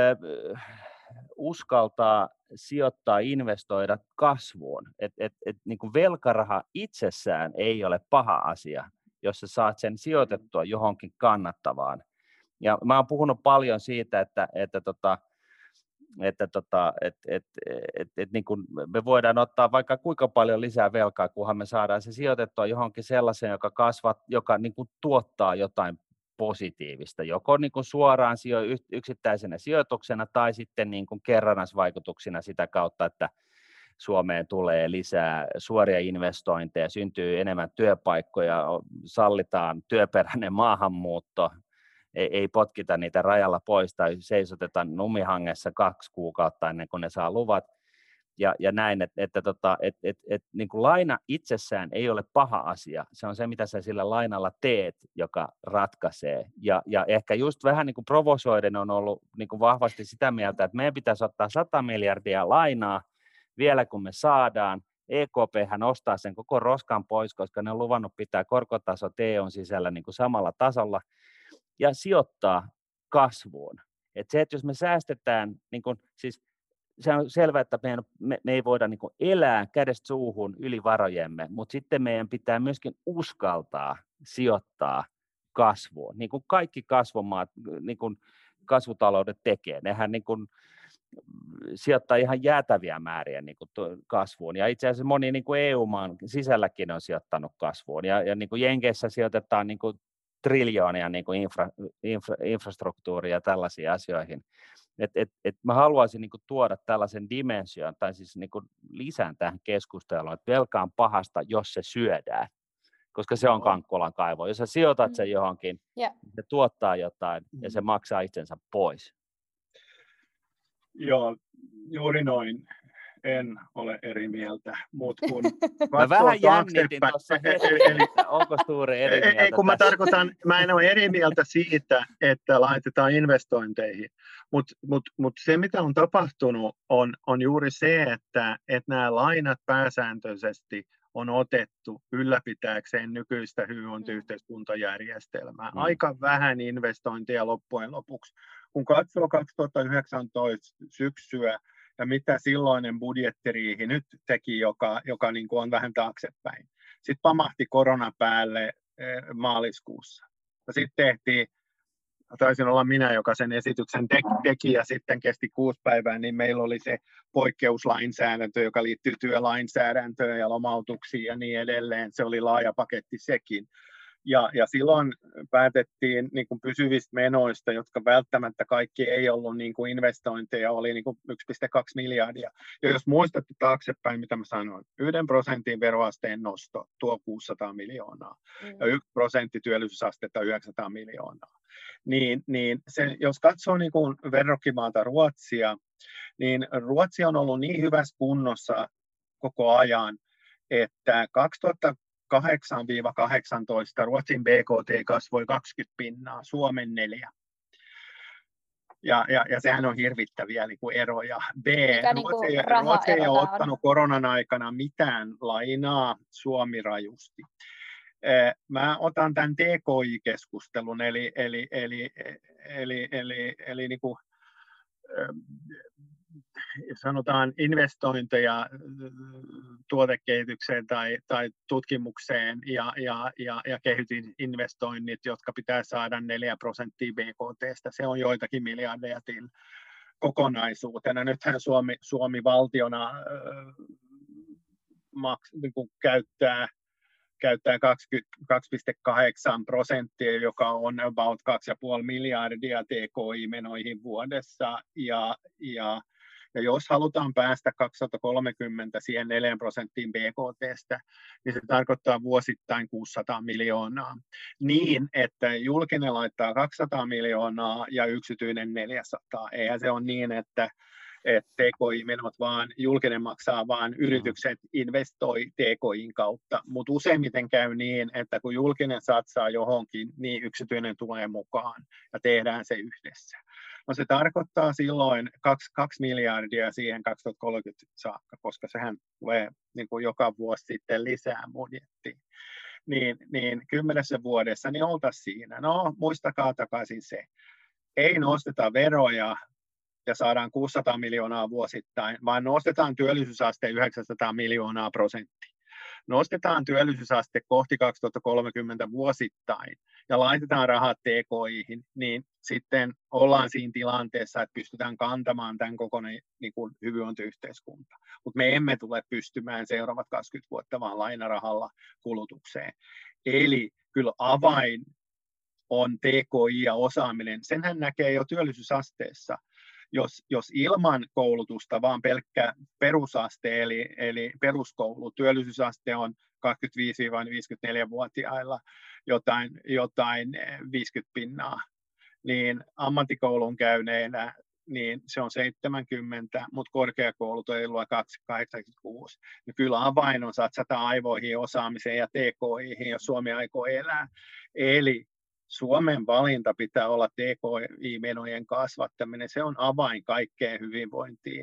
uskaltaa sijoittaa, investoida kasvuun. Et, et, et, niin kuin velkaraha itsessään ei ole paha asia, jos sä saat sen sijoitettua johonkin kannattavaan. Ja mä oon puhunut paljon siitä, että, että, tota, että, tota, että, että, että, että niin kuin me voidaan ottaa vaikka kuinka paljon lisää velkaa, kunhan me saadaan se sijoitettua johonkin sellaiseen, joka, kasvat, joka niin kuin tuottaa jotain positiivista, joko niin kuin suoraan sijo, yksittäisenä sijoituksena tai sitten niin kuin kerrannaisvaikutuksina sitä kautta, että Suomeen tulee lisää suoria investointeja, syntyy enemmän työpaikkoja, sallitaan työperäinen maahanmuutto, ei, ei potkita niitä rajalla pois tai seisotetaan lumihangessa kaksi kuukautta ennen kuin ne saa luvat. Ja, ja näin, että, että, että, että, että, että niin kuin laina itsessään ei ole paha asia. Se on se, mitä sä sillä lainalla teet, joka ratkaisee. Ja, ja ehkä just vähän niin kuin provosoiden on ollut niin kuin vahvasti sitä mieltä, että meidän pitäisi ottaa sata miljardia lainaa vielä kun me saadaan. E K P:hän ostaa sen koko roskan pois, koska ne on luvannut pitää korkotaso T E:n sisällä niin kuin samalla tasolla ja sijoittaa kasvuun. Että se, että jos me säästetään, niin kuin, siis se on selvää, että meidän, me, me ei voida niin kuin elää kädestä suuhun yli varojemme, mutta sitten meidän pitää myöskin uskaltaa sijoittaa kasvuun, niin kuin kaikki kasvumaat, niin kuin kasvutaloudet tekee. Nehän niin kuin sijoittaa ihan jäätäviä määriä niin kuin kasvuun, ja itse asiassa moni niin kuin E U-maan sisälläkin on sijoittanut kasvuun, ja, ja niin kuin Jenkeissä sijoitetaan niin kuin triljoonia niin kuin infra, infra, infrastruktuuria ja tällaisiin asioihin. Et, et, et mä haluaisin niin kuin tuoda tällaisen dimension, tai siis niin kuin lisään tähän keskusteluun, että velka on pahasta, jos se syödään, koska se on Kankkulan kaivo. Jos sä sijoitat sen johonkin, yeah. se tuottaa jotain, ja se maksaa itsensä pois. Joo, juuri noin. En ole eri mieltä, mutta kun mä vähän jännitin tuossa hetken, että onko Sture eri mieltä ei, kun mä tarkoitan, mä en ole eri mieltä siitä, että laitetaan investointeihin, mutta mut, mut se mitä on tapahtunut on, on juuri se, että, että nämä lainat pääsääntöisesti on otettu ylläpitääkseen nykyistä hyvinvointiyhteiskuntajärjestelmää. Mm. Aika vähän investointeja loppujen lopuksi. Kun katsoo kaksituhattayhdeksäntoista syksyä ja mitä silloinen budjettiriihi nyt teki, joka, joka niin kuin on vähän taaksepäin. Sitten pamahti korona päälle maaliskuussa. Sitten tehtiin, taisin olla minä, joka sen esityksen teki, ja sitten kesti kuusi päivää, niin meillä oli se poikkeuslainsäädäntö, joka liittyy työlainsäädäntöön ja lomautuksiin ja niin edelleen. Se oli laaja paketti sekin. Ja, ja silloin päätettiin niin kuin pysyvistä menoista, jotka välttämättä kaikki ei ollut niin kuin investointeja, oli niin kuin yksi pilkku kaksi miljardia. Ja jos muistatte taaksepäin, mitä mä sanoin, yhden prosentin veroasteen nosto tuo kuusisataa miljoonaa mm. ja yksi prosentti työllisyysastetta yhdeksänsataa miljoonaa. Niin, niin se, jos katsoo niin kuin verrokkimaata Ruotsia, niin Ruotsi on ollut niin hyvässä kunnossa koko ajan, että kaksituhattakahdeksan kahdeksantoista Ruotsin B K T kasvoi kaksikymmentä pinnaa, Suomen neljä. Ja, ja, ja sehän on hirvittäviä niin kuin eroja. B, Ruotsi, niin Ruotsi ei ole ottanut koronan aikana mitään lainaa, Suomi rajusti. Mä otan tämän T K I-keskustelun, eli, eli, eli, eli, eli, eli niin kuin, sanotaan investointeja tuotekehitykseen tai, tai tutkimukseen ja, ja, ja, ja kehitysinvestoinnit, jotka pitää saada neljä prosenttia B K T:stä. Se on joitakin miljardeja kokonaisuutena. Nythän Suomi, Suomi valtiona äh, maks, niin kuin käyttää käyttää kaksi pilkku kahdeksan prosenttia, joka on about kaksi pilkku viisi miljardia T K I-menoihin vuodessa, ja, ja, ja jos halutaan päästä kaksituhattakolmekymmentä siihen neljä prosenttiin B K T:stä, niin se tarkoittaa vuosittain kuusisataa miljoonaa, niin että julkinen laittaa kaksisataa miljoonaa ja yksityinen neljäsataa. Eihän se ole niin, että että T K I-menot vaan, julkinen maksaa, vaan yritykset investoi T K I:n kautta, mutta useimmiten käy niin, että kun julkinen satsaa johonkin, niin yksityinen tulee mukaan ja tehdään se yhdessä. No se tarkoittaa silloin kaksi, kaksi miljardia siihen kaksituhattakolmekymmentä saakka, koska sehän tulee niin kuin joka vuosi sitten lisää budjettiin. Niin, niin kymmenessä vuodessa niin oltaisiin siinä. No muistakaa takaisin se. Ei nosteta veroja ja saadaan kuusisataa miljoonaa vuosittain, vaan nostetaan työllisyysaste yhdeksänsataa miljoonaa prosenttia. Nostetaan työllisyysaste kohti kaksituhattakolmekymmentä vuosittain ja laitetaan rahat T K I:hin, niin sitten ollaan siinä tilanteessa, että pystytään kantamaan tämän kokonaan niin kuin hyvinvointiyhteiskunta. Mutta me emme tule pystymään seuraavat kaksikymmentä vuotta vaan lainarahalla kulutukseen. Eli kyllä avain on T K I ja osaaminen. Senhän näkee jo työllisyysasteessa. Jos, jos ilman koulutusta vaan pelkkä perusaste, eli, eli peruskoulu, työllisyysaste on kaksikymmentäviisi viisikymmentäneljä-vuotiailla jotain, jotain viisikymmentä pinnaa, niin ammattikoulun käyneenä niin se on seitsemänkymmentä, mutta korkeakoulut on luo kahdeksankymmentäkuusi. Ja kyllä avain on satsata aivoihin, osaamiseen ja T K I:hin, jos Suomi aikoo elää. Eli Suomen valinta pitää olla T K I-menojen kasvattaminen. Se on avain kaikkeen hyvinvointiin,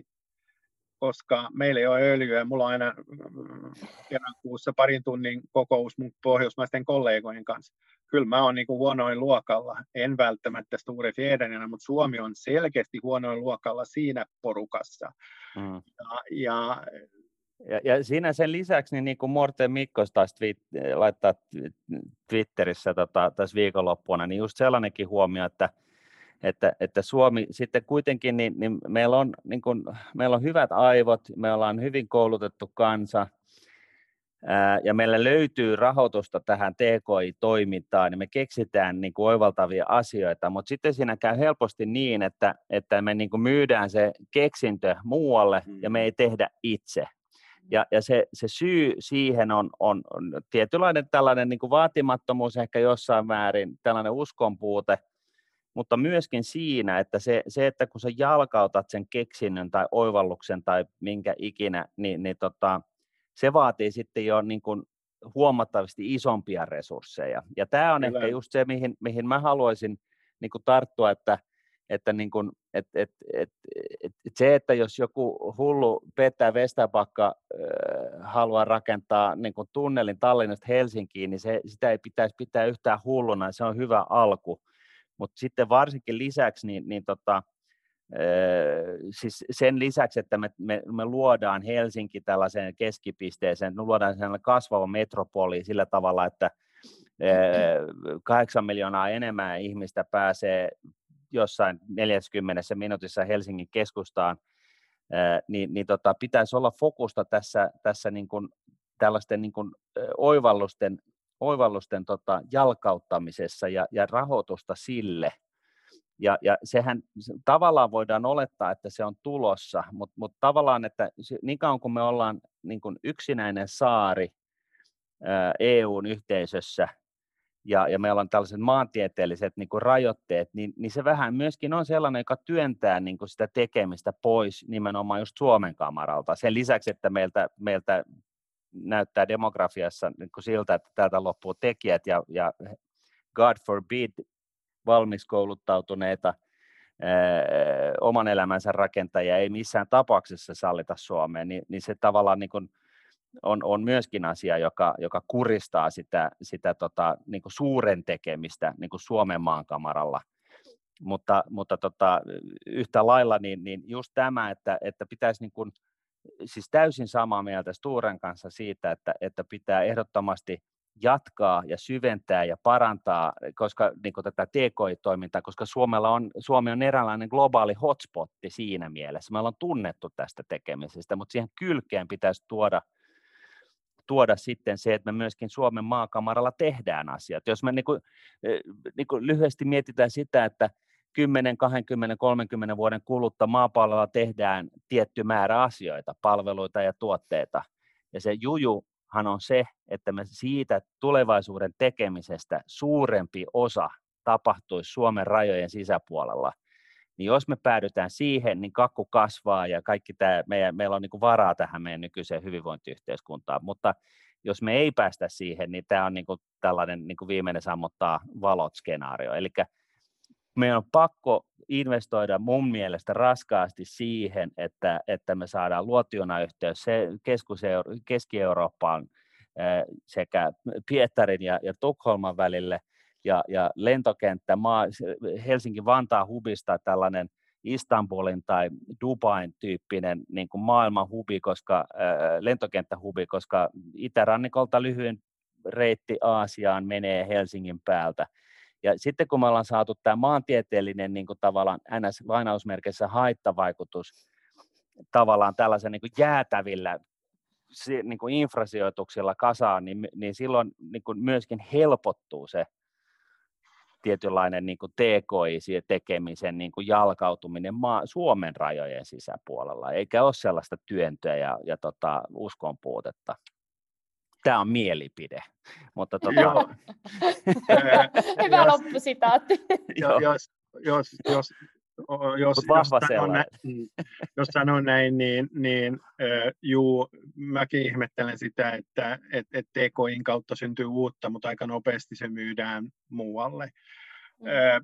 koska meillä ei ole öljyä. Mulla on aina kerran kuussa parin tunnin kokous mun pohjoismaisten kollegojen kanssa. Kyllä mä oon niin kuin huonoin luokalla, en välttämättä Sture Fjäderina, mutta Suomi on selkeästi huonoin luokalla siinä porukassa. Mm. Ja, ja Ja, ja siinä sen lisäksi, niin, niin kuin Morten Mikkos taas twiit, laittaa Twitterissä tota, tässä viikonloppuna, niin just sellainenkin huomio, että, että, että Suomi sitten kuitenkin, niin, niin meillä, on, niin kuin, meillä on hyvät aivot, me ollaan hyvin koulutettu kansa, ää, ja meillä löytyy rahoitusta tähän T K I-toimintaan, niin me keksitään niin kuin oivaltavia asioita, mutta sitten siinä käy helposti niin, että, että me niin kuin myydään se keksintö muualle, ja me ei tehdä itse. Ja, ja se, se syy siihen on, on, on tietynlainen tällainen niin kuin vaatimattomuus ehkä jossain määrin, tällainen uskonpuute, mutta myöskin siinä, että se, se, että kun sä jalkautat sen keksinnön tai oivalluksen tai minkä ikinä, niin, niin tota, se vaatii sitten jo niin kuin huomattavasti isompia resursseja. Ja tämä on Kyllä. ehkä just se, mihin, mihin mä haluaisin niin kuin tarttua, että Että, niin kun, et, et, et, et, et se, että jos joku hullu Peter Vesterbacka äh, haluaa rakentaa niin kun tunnelin Tallinnasta Helsinkiin, niin se, sitä ei pitäisi pitää yhtään hulluna, se on hyvä alku. Mutta sitten varsinkin lisäksi, niin, niin tota, äh, siis sen lisäksi, että me, me, me luodaan Helsinki tällaiseen keskipisteeseen, me luodaan sellainen kasvava metropoli sillä tavalla, että äh, kahdeksan miljoonaa enemmän ihmistä pääsee jossain neljäkymmentä minuutissa Helsingin keskustaan, ää, niin, niin tota, pitäisi olla fokusta tässä, tässä niin kuin, tällaisten niin kuin, oivallusten, oivallusten tota, jalkauttamisessa ja, ja rahoitusta sille. Ja, ja sehän tavallaan voidaan olettaa, että se on tulossa, mutta mut tavallaan, että niin kauan kuin me ollaan niin kuin yksinäinen saari ää, E U:n yhteisössä, Ja, ja meillä on tällaiset maantieteelliset niin kuin rajoitteet, niin, niin se vähän myöskin on sellainen, joka työntää niin kuin sitä tekemistä pois nimenomaan just Suomen kamaralta. Sen lisäksi, että meiltä, meiltä näyttää demografiassa niin kuin siltä, että täältä loppuu tekijät ja, ja God forbid valmiiksi kouluttautuneita ää, oman elämänsä rakentajia ei missään tapauksessa sallita Suomeen, niin, niin se tavallaan niin kuin On, on myöskin asia, joka, joka kuristaa sitä, sitä tota, niin kuin suuren tekemistä niin kuin Suomen maankamaralla. Mutta, mutta tota, yhtä lailla niin, niin just tämä, että, että pitäisi niin kuin, siis täysin samaa mieltä Sturen kanssa siitä, että, että pitää ehdottomasti jatkaa ja syventää ja parantaa koska, niin kuin tätä T K I-toimintaa, koska Suomella on, Suomi on eräänlainen globaali hotspotti siinä mielessä. Me ollaan tunnettu tästä tekemisestä, mutta siihen kylkeen pitäisi tuoda tuoda sitten se, että me myöskin Suomen maakamaralla tehdään asiat. Jos me niin kuin, niin kuin lyhyesti mietitään sitä, että kymmenen, kaksikymmentä, kolmekymmentä vuoden kuluttua maapallolla tehdään tietty määrä asioita, palveluita ja tuotteita, ja se jujuhan on se, että me siitä tulevaisuuden tekemisestä suurempi osa tapahtuisi Suomen rajojen sisäpuolella, niin jos me päädytään siihen, niin kakku kasvaa ja kaikki tämä, meidän, meillä on niin kuin varaa tähän meidän nykyiseen hyvinvointiyhteiskuntaan, mutta jos me ei päästä siihen, niin tämä on niin kuin tällainen niin kuin viimeinen sammuttaa valot skenaario. Eli meidän on pakko investoida mun mielestä raskaasti siihen, että, että me saadaan luotionayhteys Keski-Eurooppaan sekä Pietarin ja, ja Tukholman välille, Ja, ja lentokenttä, maa, Helsinki-Vantaan hubista tällainen Istanbulin tai Dubain tyyppinen niin kuin maailman hubi, koska, ää, lentokenttähubi, koska itärannikolta lyhyen reitti Aasiaan menee Helsingin päältä. Ja sitten kun me ollaan saatu tämä maantieteellinen niin kuin tavallaan N S-lainausmerkeissä haittavaikutus tavallaan tällaisen niin kuin jäätävillä niin kuin infrasijoituksilla kasaan, niin, niin silloin niin kuin myöskin helpottuu se tietynlainen niin kuin T K I-tekemisen niin kuin jalkautuminen maa, Suomen rajojen sisäpuolella, eikä ole sellaista työntöä ja, ja tota, uskonpuutetta. Tämä on mielipide. Mutta tota... Joo. Hyvä loppusitaatti. jos, jos, jos, jos, jos, jos, sanon näin, jos sanon näin, niin, niin äh, juu, mäkin ihmettelen sitä, että et, et T K I:n kautta syntyy uutta, mutta aika nopeasti se myydään muualle. Mm. Äh,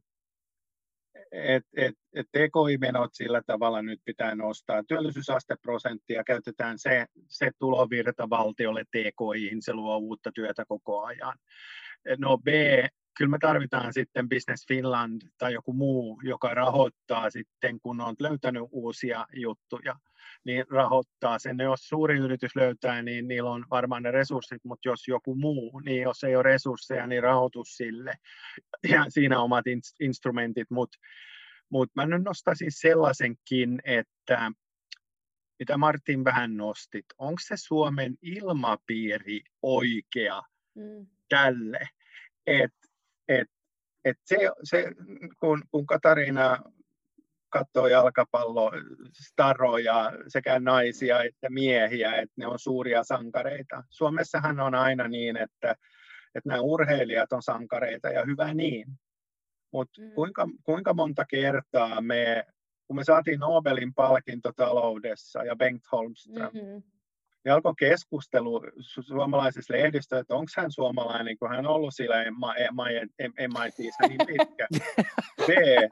et, et, et T K I-menot sillä tavalla nyt pitää nostaa. Työllisyysasteprosenttia käytetään se, se tulovirta valtiolle T K I:hin, se luo uutta työtä koko ajan. No B, kyllä me tarvitaan sitten Business Finland tai joku muu, joka rahoittaa sitten, kun on löytänyt uusia juttuja. niin rahoittaa sen. Jos suuri yritys löytää, niin niillä on varmaan ne resurssit, mutta jos joku muu, niin jos ei ole resursseja, niin rahoitus sille. Ja siinä omat instrumentit, mutta mut mä nyt nostaisin sellaisenkin, että mitä Martin vähän nostit, onko se Suomen ilmapiiri oikea mm. tälle? Et, et, et se, se, kun, kun Katariina katsoo jalkapallostaroja, sekä naisia että miehiä, että ne on suuria sankareita. Suomessahan on aina niin, että, että nämä urheilijat on sankareita ja hyvä niin. Mutta mm. kuinka, kuinka monta kertaa me, kun me saatiin Nobelin palkinto taloudessa ja Bengt Holmström, mm-hmm. niin alkoi keskustelu su- suomalaisessa lehdistössä, että onko hän suomalainen, kun hän on ollut siellä M I T:ssä niin pitkä. B.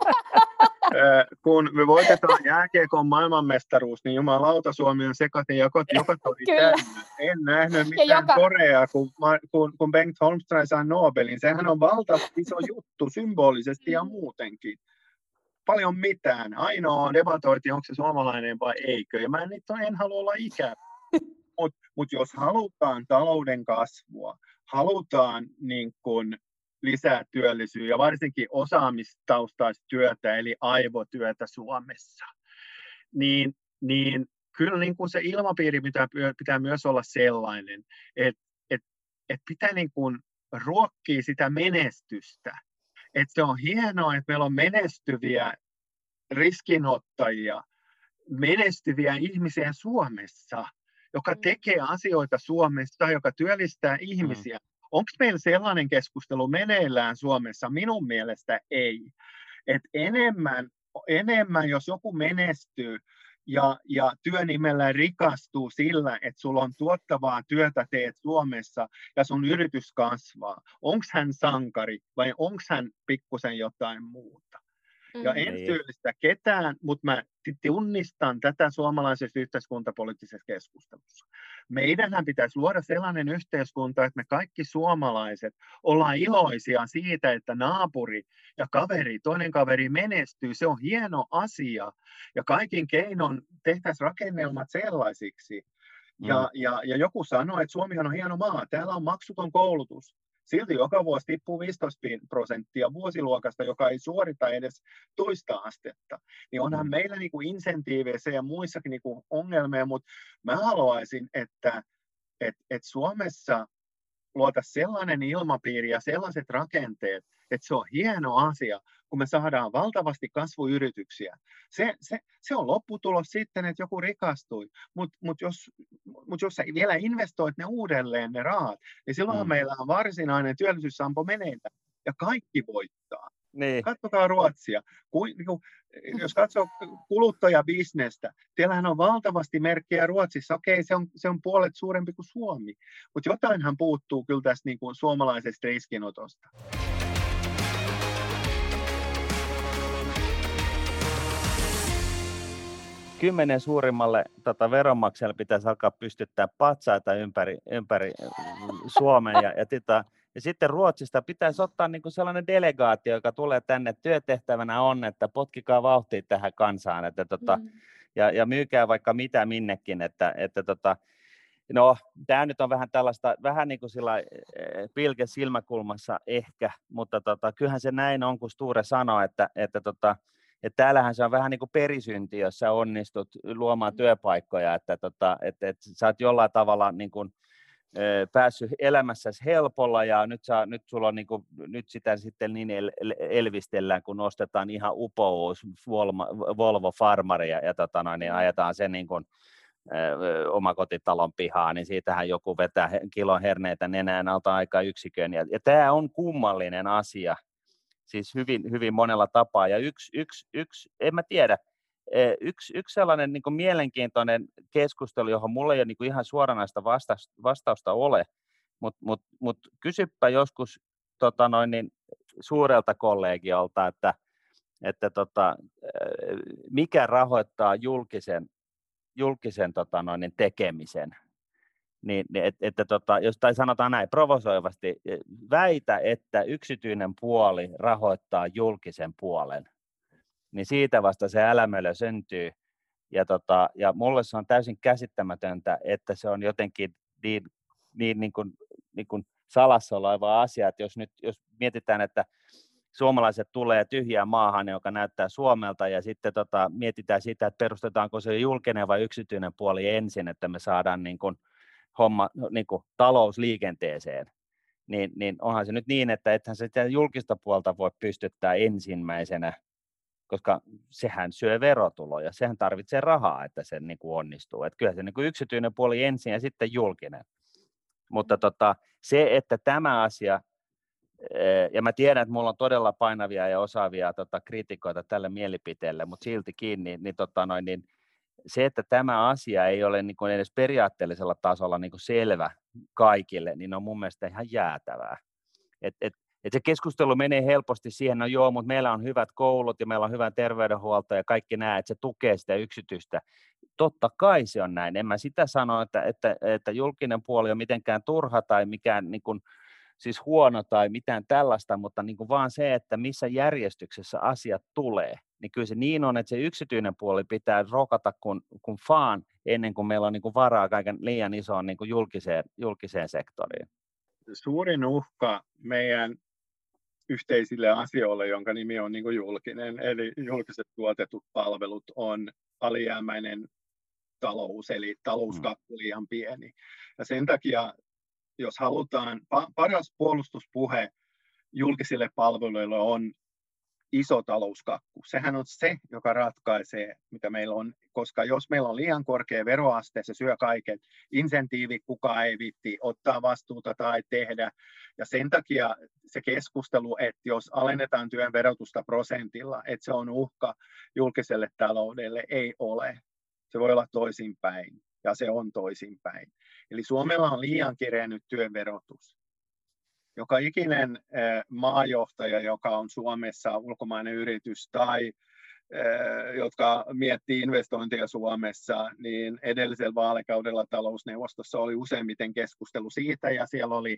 Kun me voitetaan jääkiekon maailmanmestaruus, niin jumalauta, Suomi on sekaisin joka, joka tori täynnä. En nähnyt mitään joka... Koreaa, kun, kun, kun Bengt Holmström sai Nobelin. Sehän on valtavasti iso juttu symbolisesti ja muutenkin. Paljon mitään. Ainoa debatointi, onko se suomalainen vai eikö. Ja mä en, en halua olla ikävä. Mutta mut jos halutaan talouden kasvua, halutaan niin kun lisää työllisyyttä ja varsinkin osaamistaustaista työtä, eli aivotyötä Suomessa, niin, niin kyllä niin kuin se ilmapiiri pitää, pitää myös olla sellainen, että et, et pitää niin kuin ruokkia sitä menestystä. Että se on hienoa, että meillä on menestyviä riskinottajia, menestyviä ihmisiä Suomessa, joka tekee asioita Suomessa, joka työllistää ihmisiä. Mm. Onko meillä sellainen keskustelu meneillään Suomessa? Minun mielestä ei. Et enemmän, enemmän, jos joku menestyy ja, ja työnimellä rikastuu sillä, että sulla on tuottavaa työtä teet Suomessa ja sun yritys kasvaa. Onko hän sankari vai onko hän pikkusen jotain muuta? Ja en syyllistä ketään, mutta mä tunnistan tätä suomalaisessa yhteiskuntapoliittisessa keskustelussa. Meidänhän pitäisi luoda sellainen yhteiskunta, että me kaikki suomalaiset ollaan iloisia siitä, että naapuri ja kaveri, toinen kaveri menestyy. Se on hieno asia ja kaikin keinon tehtäisiin rakennelmat sellaisiksi. Ja, mm. ja, ja joku sanoi, että Suomihan on hieno maa, täällä on maksuton koulutus. Silti joka vuosi tippuu viisitoista prosenttia vuosiluokasta, joka ei suorita edes toista astetta. Niin onhan mm. meillä niinku insentiiveissä ja muissakin niinku ongelmia, mutta mä haluaisin, että et, et Suomessa luota sellainen ilmapiiri ja sellaiset rakenteet, että se on hieno asia, kun me saadaan valtavasti kasvuyrityksiä. Se, se, se on lopputulos sitten, että joku rikastui, mutta mut jos, mut jos sä vielä investoit ne uudelleen ne rahat, niin silloin mm. meillä on varsinainen työllisyyssampo meneillä ja kaikki voittaa. Niin. Katsokaa Ruotsia. Ku, niin kuin, jos katsoo kuluttajabisnestä, siellähän on valtavasti merkkejä Ruotsissa. Okei, se on, se on puolet suurempi kuin Suomi, mutta jotainhan puuttuu kyllä tästä niin kuin suomalaisesta riskinotosta. Kymmenen suurimmalle tota, veronmaksajalle pitäisi alkaa pystyttää patsaita ympäri, ympäri Suomen. Ja, ja, tita, ja sitten Ruotsista pitäisi ottaa niin kuin sellainen delegaatio, joka tulee tänne. Työtehtävänä on, että potkikaa vauhtia tähän kansaan että, tota, mm. ja, ja myykää vaikka mitä minnekin. Että, että, tota, no, tämä nyt on vähän tällaista, vähän niin kuin sillä pilke silmäkulmassa ehkä, mutta tota, kyllähän se näin on, kun Sture sanoi, että, että tota, että täällähän se on vähän niin kuin perisynti, jos sä onnistut luomaan työpaikkoja, että, tota, että, että sä oot jollain tavalla niin kuin, ö, päässyt elämässäsi helpolla ja nyt, sä, nyt, sulla on niin kuin, nyt sitä sitten niin el, elvistellään, kun nostetaan ihan upouus Volvo Farmaria ja tota noin, niin ajetaan sen niin kuin, ö, omakotitalon pihaan, niin siitähän joku vetää kilon herneitä nenään alta aika yksikön. Ja, ja tämä on kummallinen asia. Siis hyvin, hyvin monella tapaa. Ja yksi, yksi, yksi en mä tiedä, yksi, yksi sellainen niin kuin mielenkiintoinen keskustelu, johon mulla ei ole niin kuin ihan suoranaista vastausta, vastausta ole, mutta mut, mut kysyppä joskus tota noin, niin, suurelta kollegiolta, että, että tota, mikä rahoittaa julkisen, julkisen tota noin, niin tekemisen. Niin, että, että tota, jos tai sanotaan näin provosoivasti, väitä, että yksityinen puoli rahoittaa julkisen puolen, niin siitä vasta se älämölö syntyy. Ja, tota, ja mulle se on täysin käsittämätöntä, että se on jotenkin niin, niin, niin, kuin, niin kuin salassa oleva asia, että jos nyt jos mietitään, että suomalaiset tulee tyhjään maahan, joka näyttää Suomelta, ja sitten tota, mietitään sitä, että perustetaanko se julkinen vai yksityinen puoli ensin, että me saadaan niin kuin, homma, niin kuin, talous liikenteeseen, niin, niin onhan se nyt niin, että ethän se julkista puolta voi pystyttää ensimmäisenä, koska sehän syö verotuloja, sehän tarvitsee rahaa, että se niin kuin onnistuu. Että kyllä se niin kuin yksityinen puoli ensin ja sitten julkinen. Mutta tota, se, että tämä asia, ja mä tiedän, että mulla on todella painavia ja osaavia tota, kriitikoita tälle mielipiteelle, mutta siltikin, niin, niin, tota, noin, niin se, että tämä asia ei ole niin kuin edes periaatteellisella tasolla niin kuin selvä kaikille, niin on mun mielestä ihan jäätävää. Et, et, et se keskustelu menee helposti siihen, no joo, mutta meillä on hyvät koulut ja meillä on hyvä terveydenhuolto ja kaikki nämä, että se tukee sitä yksityistä. Totta kai se on näin. En mä sitä sano, että, että, että julkinen puoli on mitenkään turha tai mikään niin kuin, siis huono tai mitään tällaista, mutta niin kuin vaan se, että missä järjestyksessä asiat tulee, niin kyllä se niin on, että se yksityinen puoli pitää rokata kuin, kuin faan ennen kuin meillä on niin kuin varaa kaiken liian isoon niin kuin julkiseen, julkiseen sektoriin. Suurin uhka meidän yhteisille asioille, jonka nimi on niin kuin julkinen, eli julkiset tuotetut palvelut, on alijäämäinen talous, eli talouskakku liian pieni. Ja sen takia, jos halutaan, paras puolustuspuhe julkisille palveluille on iso talouskakku. Sehän on se, joka ratkaisee, mitä meillä on, koska jos meillä on liian korkea veroaste, se syö kaiket. Insentiivi, kukaan ei viitti ottaa vastuuta tai tehdä. Ja sen takia se keskustelu, että jos alennetaan työn verotusta prosentilla, että se on uhka julkiselle taloudelle, ei ole. Se voi olla toisinpäin, ja se on toisinpäin. Eli Suomella on liian kireä nyt työn verotus. Joka ikinen eh, maajohtaja, joka on Suomessa ulkomainen yritys tai eh, jotka miettii investointeja Suomessa, niin edellisellä vaalikaudella talousneuvostossa oli useimmiten keskustelu siitä, ja siellä oli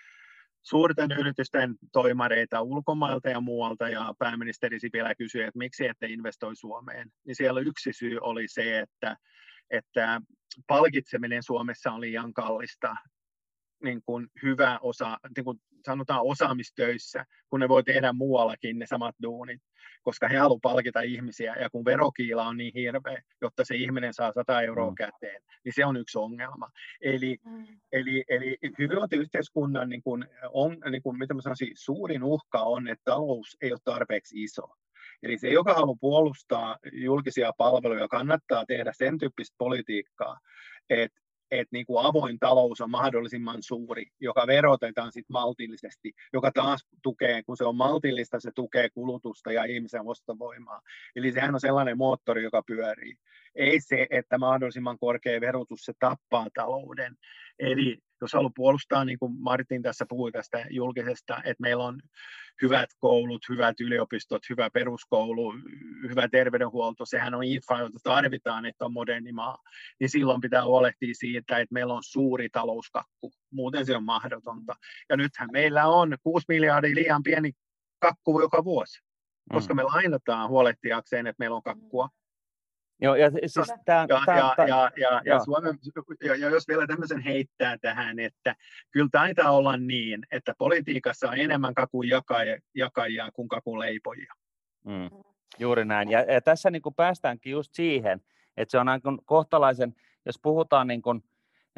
suurten yritysten toimareita ulkomailta ja muualta, ja pääministeri Sipilä kysyi, että miksi ette investoi Suomeen. Niin siellä yksi syy oli se, että, että palkitseminen Suomessa on liian kallista. Niin kuin hyvä osa, niin kuin sanotaan osaamistöissä, kun ne voi tehdä muuallakin ne samat duunit, koska he haluavat palkita ihmisiä, ja kun verokiila on niin hirveä, jotta se ihminen saa sata euroa mm. käteen, niin se on yksi ongelma. Eli, mm. eli, eli hyvinvointiyhteiskunnan niin kuin on, niin kuin, mitä mä sanoisin, suurin uhka on, että talous ei ole tarpeeksi iso. Eli se, joka haluaa puolustaa julkisia palveluja, kannattaa tehdä sen tyyppistä politiikkaa, että että niin kuin avoin talous on mahdollisimman suuri, joka verotetaan sit maltillisesti, joka taas tukee, kun se on maltillista, se tukee kulutusta ja ihmisen ostovoimaa. Eli sehän on sellainen moottori, joka pyörii. Ei se, että mahdollisimman korkea verotus, se tappaa talouden. Eli jos haluaa puolustaa, niin kuin Martin tässä puhui tästä julkisesta, että meillä on hyvät koulut, hyvät yliopistot, hyvä peruskoulu, hyvä terveydenhuolto, sehän on infra, jota tarvitaan, että on moderni maa, niin silloin pitää huolehtia siitä, että meillä on suuri talouskakku, muuten se on mahdotonta. Ja nythän meillä on kuusi miljardia liian pieni kakku joka vuosi, koska me lainataan huolehtiakseen, että meillä on kakkua. Joo, ja, siis tämän, ja, tämän, ja, tämän, ja, ja, ja, Suomen, ja, ja jos vielä tämmöisen heittää tähän, että kyllä taitaa olla niin, että politiikassa on enemmän kakun jakajia, jakajia kuin kakun leipojia. Mm, juuri näin. Ja, ja tässä niin kuin päästäänkin just siihen, että se on niin kuin kohtalaisen, jos puhutaan niin kuin,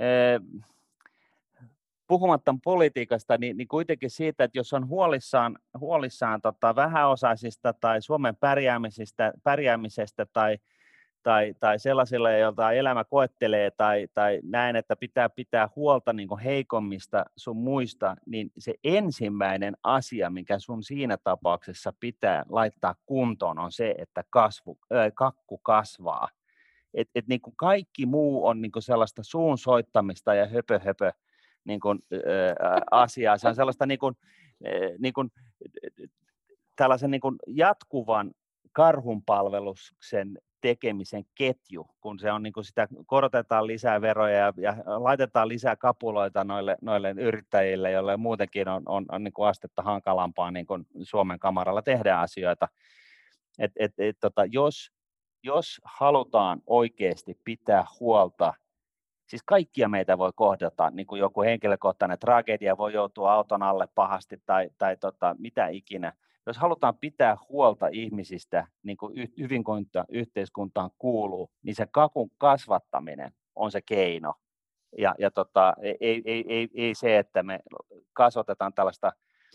eh, puhumatta politiikasta, niin, niin kuitenkin siitä, että jos on huolissaan, huolissaan tota, vähäosaisista tai Suomen pärjäämisestä, pärjäämisestä tai Tai, tai sellaisille, joilta elämä koettelee, tai, tai näin, että pitää pitää huolta niin kuin heikommista sun muista, niin se ensimmäinen asia, mikä sun siinä tapauksessa pitää laittaa kuntoon, on se, että kasvu, äh, kakku kasvaa. Et, et niin kuin kaikki muu on niin kuin sellaista suun soittamista ja höpö höpö niin kuin, äh, asiaa. Se on sellaista niin kuin, äh, niin kuin, tällaisen niin kuin jatkuvan karhunpalveluksen tekemisen ketju, kun se on niin kuin sitä, korotetaan lisää veroja ja, ja laitetaan lisää kapuloita noille, noille yrittäjille, joille muutenkin on, on, on niin kuin astetta hankalampaa niin kuin Suomen kamaralla tehdä asioita. Et, et, et, tota, jos jos halutaan oikeasti pitää huolta, siis kaikkia meitä voi kohdata, niin kuin joku henkilökohtainen tragedia, voi joutua auton alle pahasti tai, tai tota, mitä ikinä. Jos halutaan pitää huolta ihmisistä, niin kuin hyvinvointia yhteiskuntaan kuuluu, niin se kakun kasvattaminen on se keino. Ja, ja tota, ei, ei, ei, ei se, että me kasvatetaan tällaista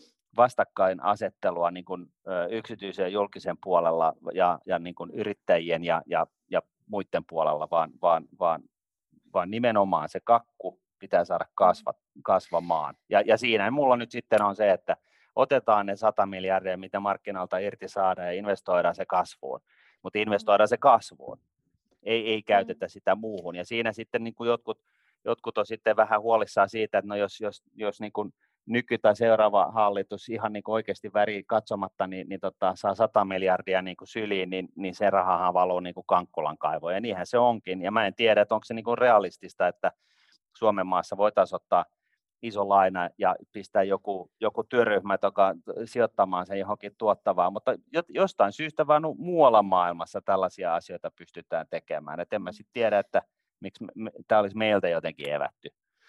vastakkainasettelua niin kuin yksityisen ja julkisen puolella ja, ja niin kuin yrittäjien ja, ja, ja muiden puolella, vaan, vaan, vaan, vaan nimenomaan se kakku pitää saada kasva, kasvamaan. Ja, ja siinä mulla nyt sitten on se, että otetaan ne sata miljardia, mitä markkinalta irti saadaan ja investoidaan se kasvuun, mutta investoidaan se kasvuun, ei, ei käytetä sitä muuhun. Ja siinä sitten niin kuin jotkut, jotkut on sitten vähän huolissaan siitä, että no jos, jos, jos niin kuin nyky- tai seuraava hallitus ihan niin kuin oikeasti väriin katsomatta niin, niin tota, saa sata miljardia niin kuin syliin, niin, niin se rahahan valuu niin kuin Kankkulan kaivoon. Ja niinhän se onkin. Ja mä en tiedä, että onko se niin kuin realistista, että Suomen maassa voitaisiin ottaa iso laina ja pistää joku, joku työryhmä, joka sijoittamaan sen johonkin tuottavaan, mutta jostain syystä vaan muualla maailmassa tällaisia asioita pystytään tekemään. Et en mä sitten tiedä, että miksi tämä olisi meiltä jotenkin evätty.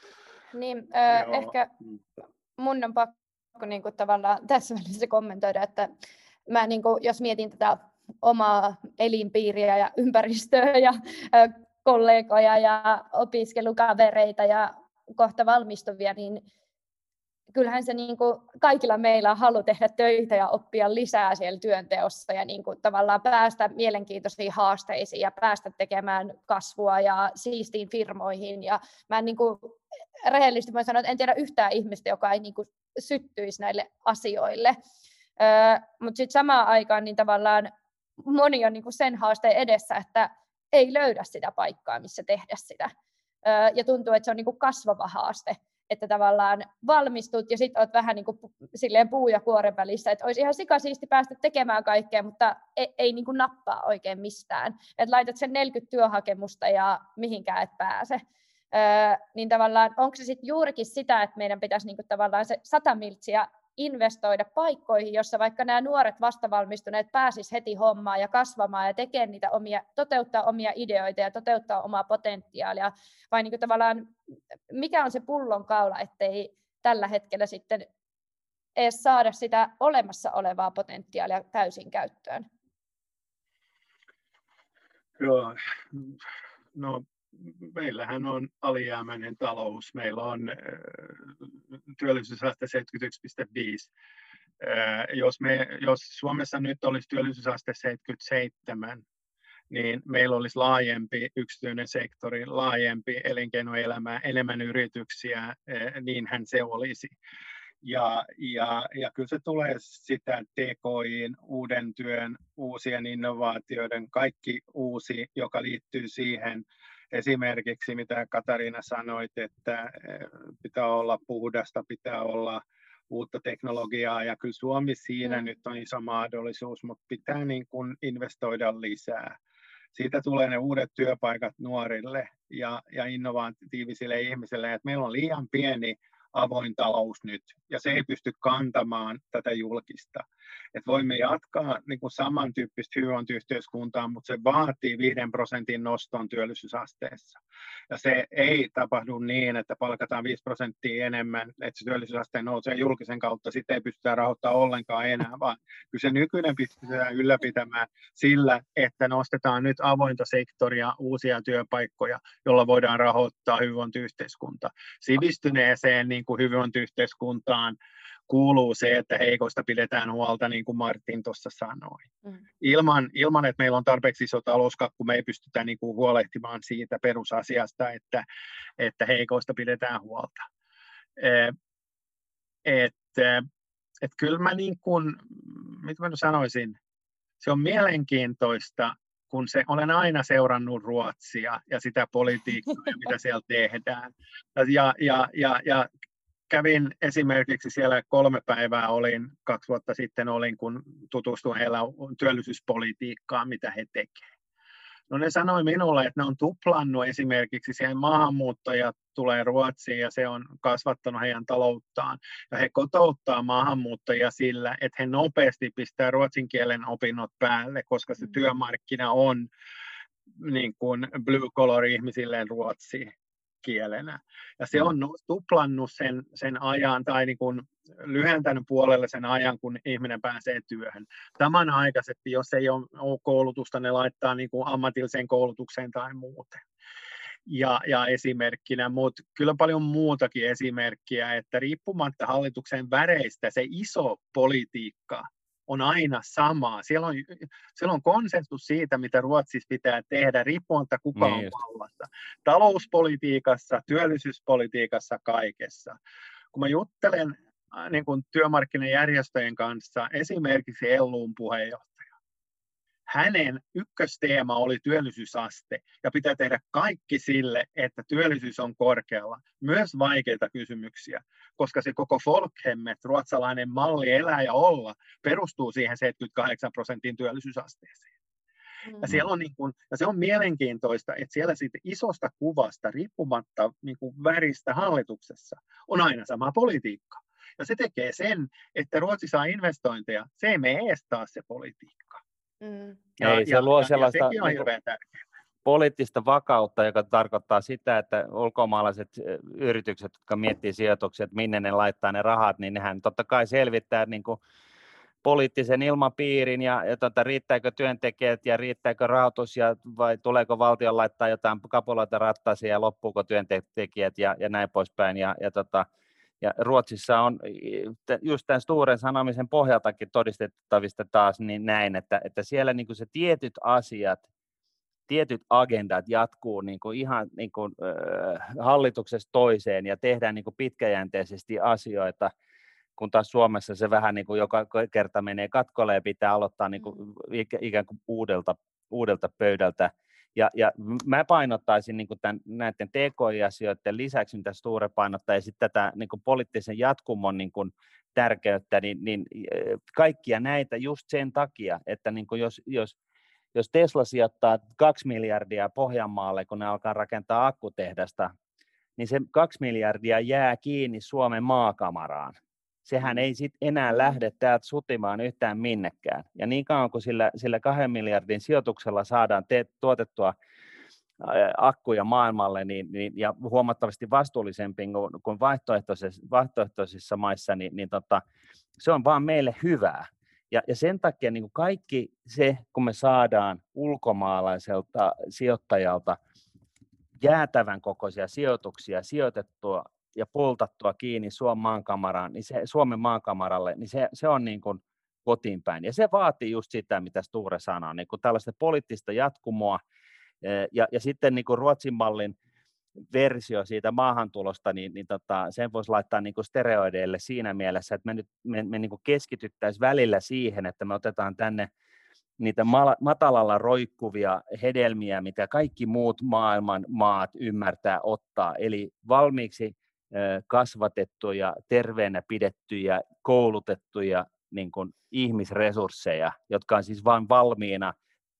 Niin, äh, ehkä mun on pakko niin kuin, tavallaan tässä välissä kommentoida, että mä, niin kuin, jos mietin tätä omaa elinpiiriä ja ympäristöä ja äh, kollegoja ja opiskelukavereita ja kohta valmistuvia, niin kyllähän se niin kuin, kaikilla meillä on halu tehdä töitä ja oppia lisää siellä työnteossa ja niin kuin, tavallaan päästä mielenkiintoisiin haasteisiin ja päästä tekemään kasvua ja siistiin firmoihin. Ja mä niin kuin, rehellisesti voin sanoa, että en tiedä yhtään ihmistä, joka ei niin kuin, syttyisi näille asioille. Öö, mutta sitten samaan aikaan niin tavallaan moni on niin kuin sen haasteen edessä, että ei löydä sitä paikkaa, missä tehdä sitä. Öö, ja tuntuu, että se on niin kuin kasvava haaste, että tavallaan valmistut ja sitten olet vähän niin kuin silleen puu ja kuoren välissä, että olisi ihan sikasiisti päästä tekemään kaikkea, mutta ei, ei niin kuin nappaa oikein mistään. Että laitat sen neljäkymmentä työhakemusta ja mihinkään et pääse. Öö, niin tavallaan onko se sitten juurikin sitä, että meidän pitäisi niin kuin tavallaan se sata miltsiä investoida paikkoihin, jossa vaikka nämä nuoret vastavalmistuneet pääsis heti hommaan ja kasvamaan ja tekemään niitä omia, toteuttaa omia ideoita ja toteuttaa omaa potentiaalia, vai niin kuin tavallaan mikä on se pullonkaula, ettei tällä hetkellä sitten edes saada sitä olemassa olevaa potentiaalia täysin käyttöön? Joo, no meillähän on alijäämäinen talous. Meillä on äh, työllisyysaste seitsemänkymmentäyksi pilkku viisi. Äh, jos, me, jos Suomessa nyt olisi työllisyysaste seitsemänkymmentäseitsemän, niin meillä olisi laajempi yksityinen sektori, laajempi elinkeinoelämä, enemmän yrityksiä, äh, niinhän se olisi. Ja, ja, ja kyllä se tulee sitä T K I:n, uuden työn, uusien innovaatioiden, kaikki uusi, joka liittyy siihen. Esimerkiksi mitä Katariina sanoit, että pitää olla puhdasta, pitää olla uutta teknologiaa ja kyllä Suomi siinä mm. nyt on iso mahdollisuus, mutta pitää niin kuin investoida lisää. Siitä tulee ne uudet työpaikat nuorille ja, ja innovatiivisille ihmisille, että meillä on liian pieni avoin talous nyt, ja se ei pysty kantamaan tätä julkista. Et voimme jatkaa niin kuin samantyyppistä hyvinvointiyhteiskuntaa, mutta se vaatii viiden prosentin noston työllisyysasteessa. Ja se ei tapahdu niin, että palkataan viisi prosenttia enemmän, että se työllisyysaste nousee julkisen kautta, sitten ei pystytä rahoittamaan ollenkaan enää, vaan kyllä se nykyinen pystytään ylläpitämään sillä, että nostetaan nyt avointa sektoria, uusia työpaikkoja, jolla voidaan rahoittaa hyvinvointiyhteiskunta. Sivistyneeseen niin kuin hyvinvointiyhteiskuntaan kuuluu se, että heikoista pidetään huolta, niin kuin Martin tuossa sanoi. Mm. Ilman, ilman, että meillä on tarpeeksi iso talouskakku, me ei pystytä niin kuin huolehtimaan siitä perusasiasta, että, että heikoista pidetään huolta. Että et kyllä mä niin kuin, mitä mä sanoisin, se on mielenkiintoista, kun se, olen aina seurannut Ruotsia ja sitä politiikkaa, mitä siellä tehdään. Ja, ja, ja, ja kävin esimerkiksi siellä kolme päivää, olin kaksi vuotta sitten, olin, kun tutustuin heillä työllisyyspolitiikkaan, mitä he tekevät. No ne sanoi minulle, että ne on tuplannut esimerkiksi siihen maahanmuuttajat tulee Ruotsiin ja se on kasvattanut heidän talouttaan. Ja he kotouttaa maahanmuuttajia sillä, että he nopeasti pistää ruotsin kielen opinnot päälle, koska se työmarkkina on niin kuin blue collar ihmisilleen ruotsi kielenä. Ja se on tuplannut sen, sen ajan tai niin kuin lyhentänyt puolelle sen ajan, kun ihminen pääsee työhön. Samanaikaisesti, jos ei ole, ole koulutusta, ne laittaa niin kuin ammatilliseen koulutukseen tai muuten. Ja, ja esimerkkinä, mutta kyllä paljon muutakin esimerkkiä, että riippumatta hallituksen väreistä se iso politiikka on aina sama. Siellä on, siellä on konsensus siitä, mitä Ruotsissa pitää tehdä, riippumatta kuka niin on vallassa. Talouspolitiikassa, työllisyyspolitiikassa, kaikessa. Kun mä juttelen niin kuin työmarkkinajärjestöjen kanssa, esimerkiksi L U:n puheenjohtaja, hänen ykkösteema oli työllisyysaste, ja pitää tehdä kaikki sille, että työllisyys on korkealla, myös vaikeita kysymyksiä, koska se koko folkhemmet, ruotsalainen malli elää ja olla, perustuu siihen seitsemänkymmentäkahdeksan prosentin työllisyysasteeseen. Mm-hmm. Ja, siellä on niin kuin, ja se on mielenkiintoista, että siellä siitä isosta kuvasta, riippumatta niin kuin väristä hallituksessa, on aina sama politiikka. Ja se tekee sen, että Ruotsi saa investointeja, se ei mene ees taas se politiikka. Mm. Ja, ei, se ja, luo ja, sellaista ja sekin on hirveän tärkeää. Poliittista vakautta, joka tarkoittaa sitä, että ulkomaalaiset yritykset, jotka miettii sijoituksia, että minne ne laittaa ne rahat, niin nehän totta kai selvittää niin kuin poliittisen ilmapiirin ja, ja tota, riittääkö työntekijät ja riittääkö rahoitus ja vai tuleeko valtion laittaa jotain kapuloita rattaisiin ja loppuuko työntekijät ja, ja näin poispäin. Ja, ja, tota, ja Ruotsissa on just tämän Sturen sanomisen pohjaltakin todistettavista taas niin näin, että, että siellä niin kuin se tietyt asiat, tietyt agendat jatkuu niin kuin ihan niin kuin, äh, hallituksesta toiseen ja tehdään niin kuin pitkäjänteisesti asioita, kun taas Suomessa se vähän niin kuin joka kerta menee katkolle ja pitää aloittaa niin kuin ikään kuin uudelta, uudelta pöydältä. Ja, ja mä painottaisin niin kuin tämän, näiden T K I-asioiden lisäksi, mitä Sture painottaa, ja sitten tätä niin kuin poliittisen jatkumon niin kuin tärkeyttä, niin, niin kaikkia näitä just sen takia, että niin kuin jos, jos, jos Tesla sijoittaa kaksi miljardia Pohjanmaalle, kun ne alkaa rakentaa akkutehdasta, niin se kaksi miljardia jää kiinni Suomen maakamaraan. Sehän ei sitten enää lähde täältä sutimaan yhtään minnekään. Ja niin kauan kuin sillä, sillä kahden miljardin sijoituksella saadaan te, tuotettua ää, akkuja maailmalle niin, niin, ja huomattavasti vastuullisempi kuin, kuin vaihtoehtoisissa, vaihtoehtoisissa maissa, niin, niin tota, se on vaan meille hyvää. Ja, ja sen takia niin kuin kaikki se, kun me saadaan ulkomaalaiselta sijoittajalta jäätävän kokoisia sijoituksia sijoitettua ja poltattua kiinni Suomen maankamaraan, niin se, Suomen maankamaralle, niin se, se on niin kuin kotiin päin. Ja se vaatii just sitä, mitä Sture sanoo, niin kuin tällaista poliittista jatkumoa, ja, ja sitten niin kuin Ruotsin mallin versio siitä maahantulosta, niin, niin tota, sen voisi laittaa niin kuin stereoideille siinä mielessä, että me, nyt, me, me niin kuin keskityttäisiin välillä siihen, että me otetaan tänne niitä matalalla roikkuvia hedelmiä, mitä kaikki muut maailman maat ymmärtää ottaa, eli valmiiksi kasvatettuja, terveenä pidettyjä, koulutettuja niin kuin ihmisresursseja, jotka on siis vain valmiina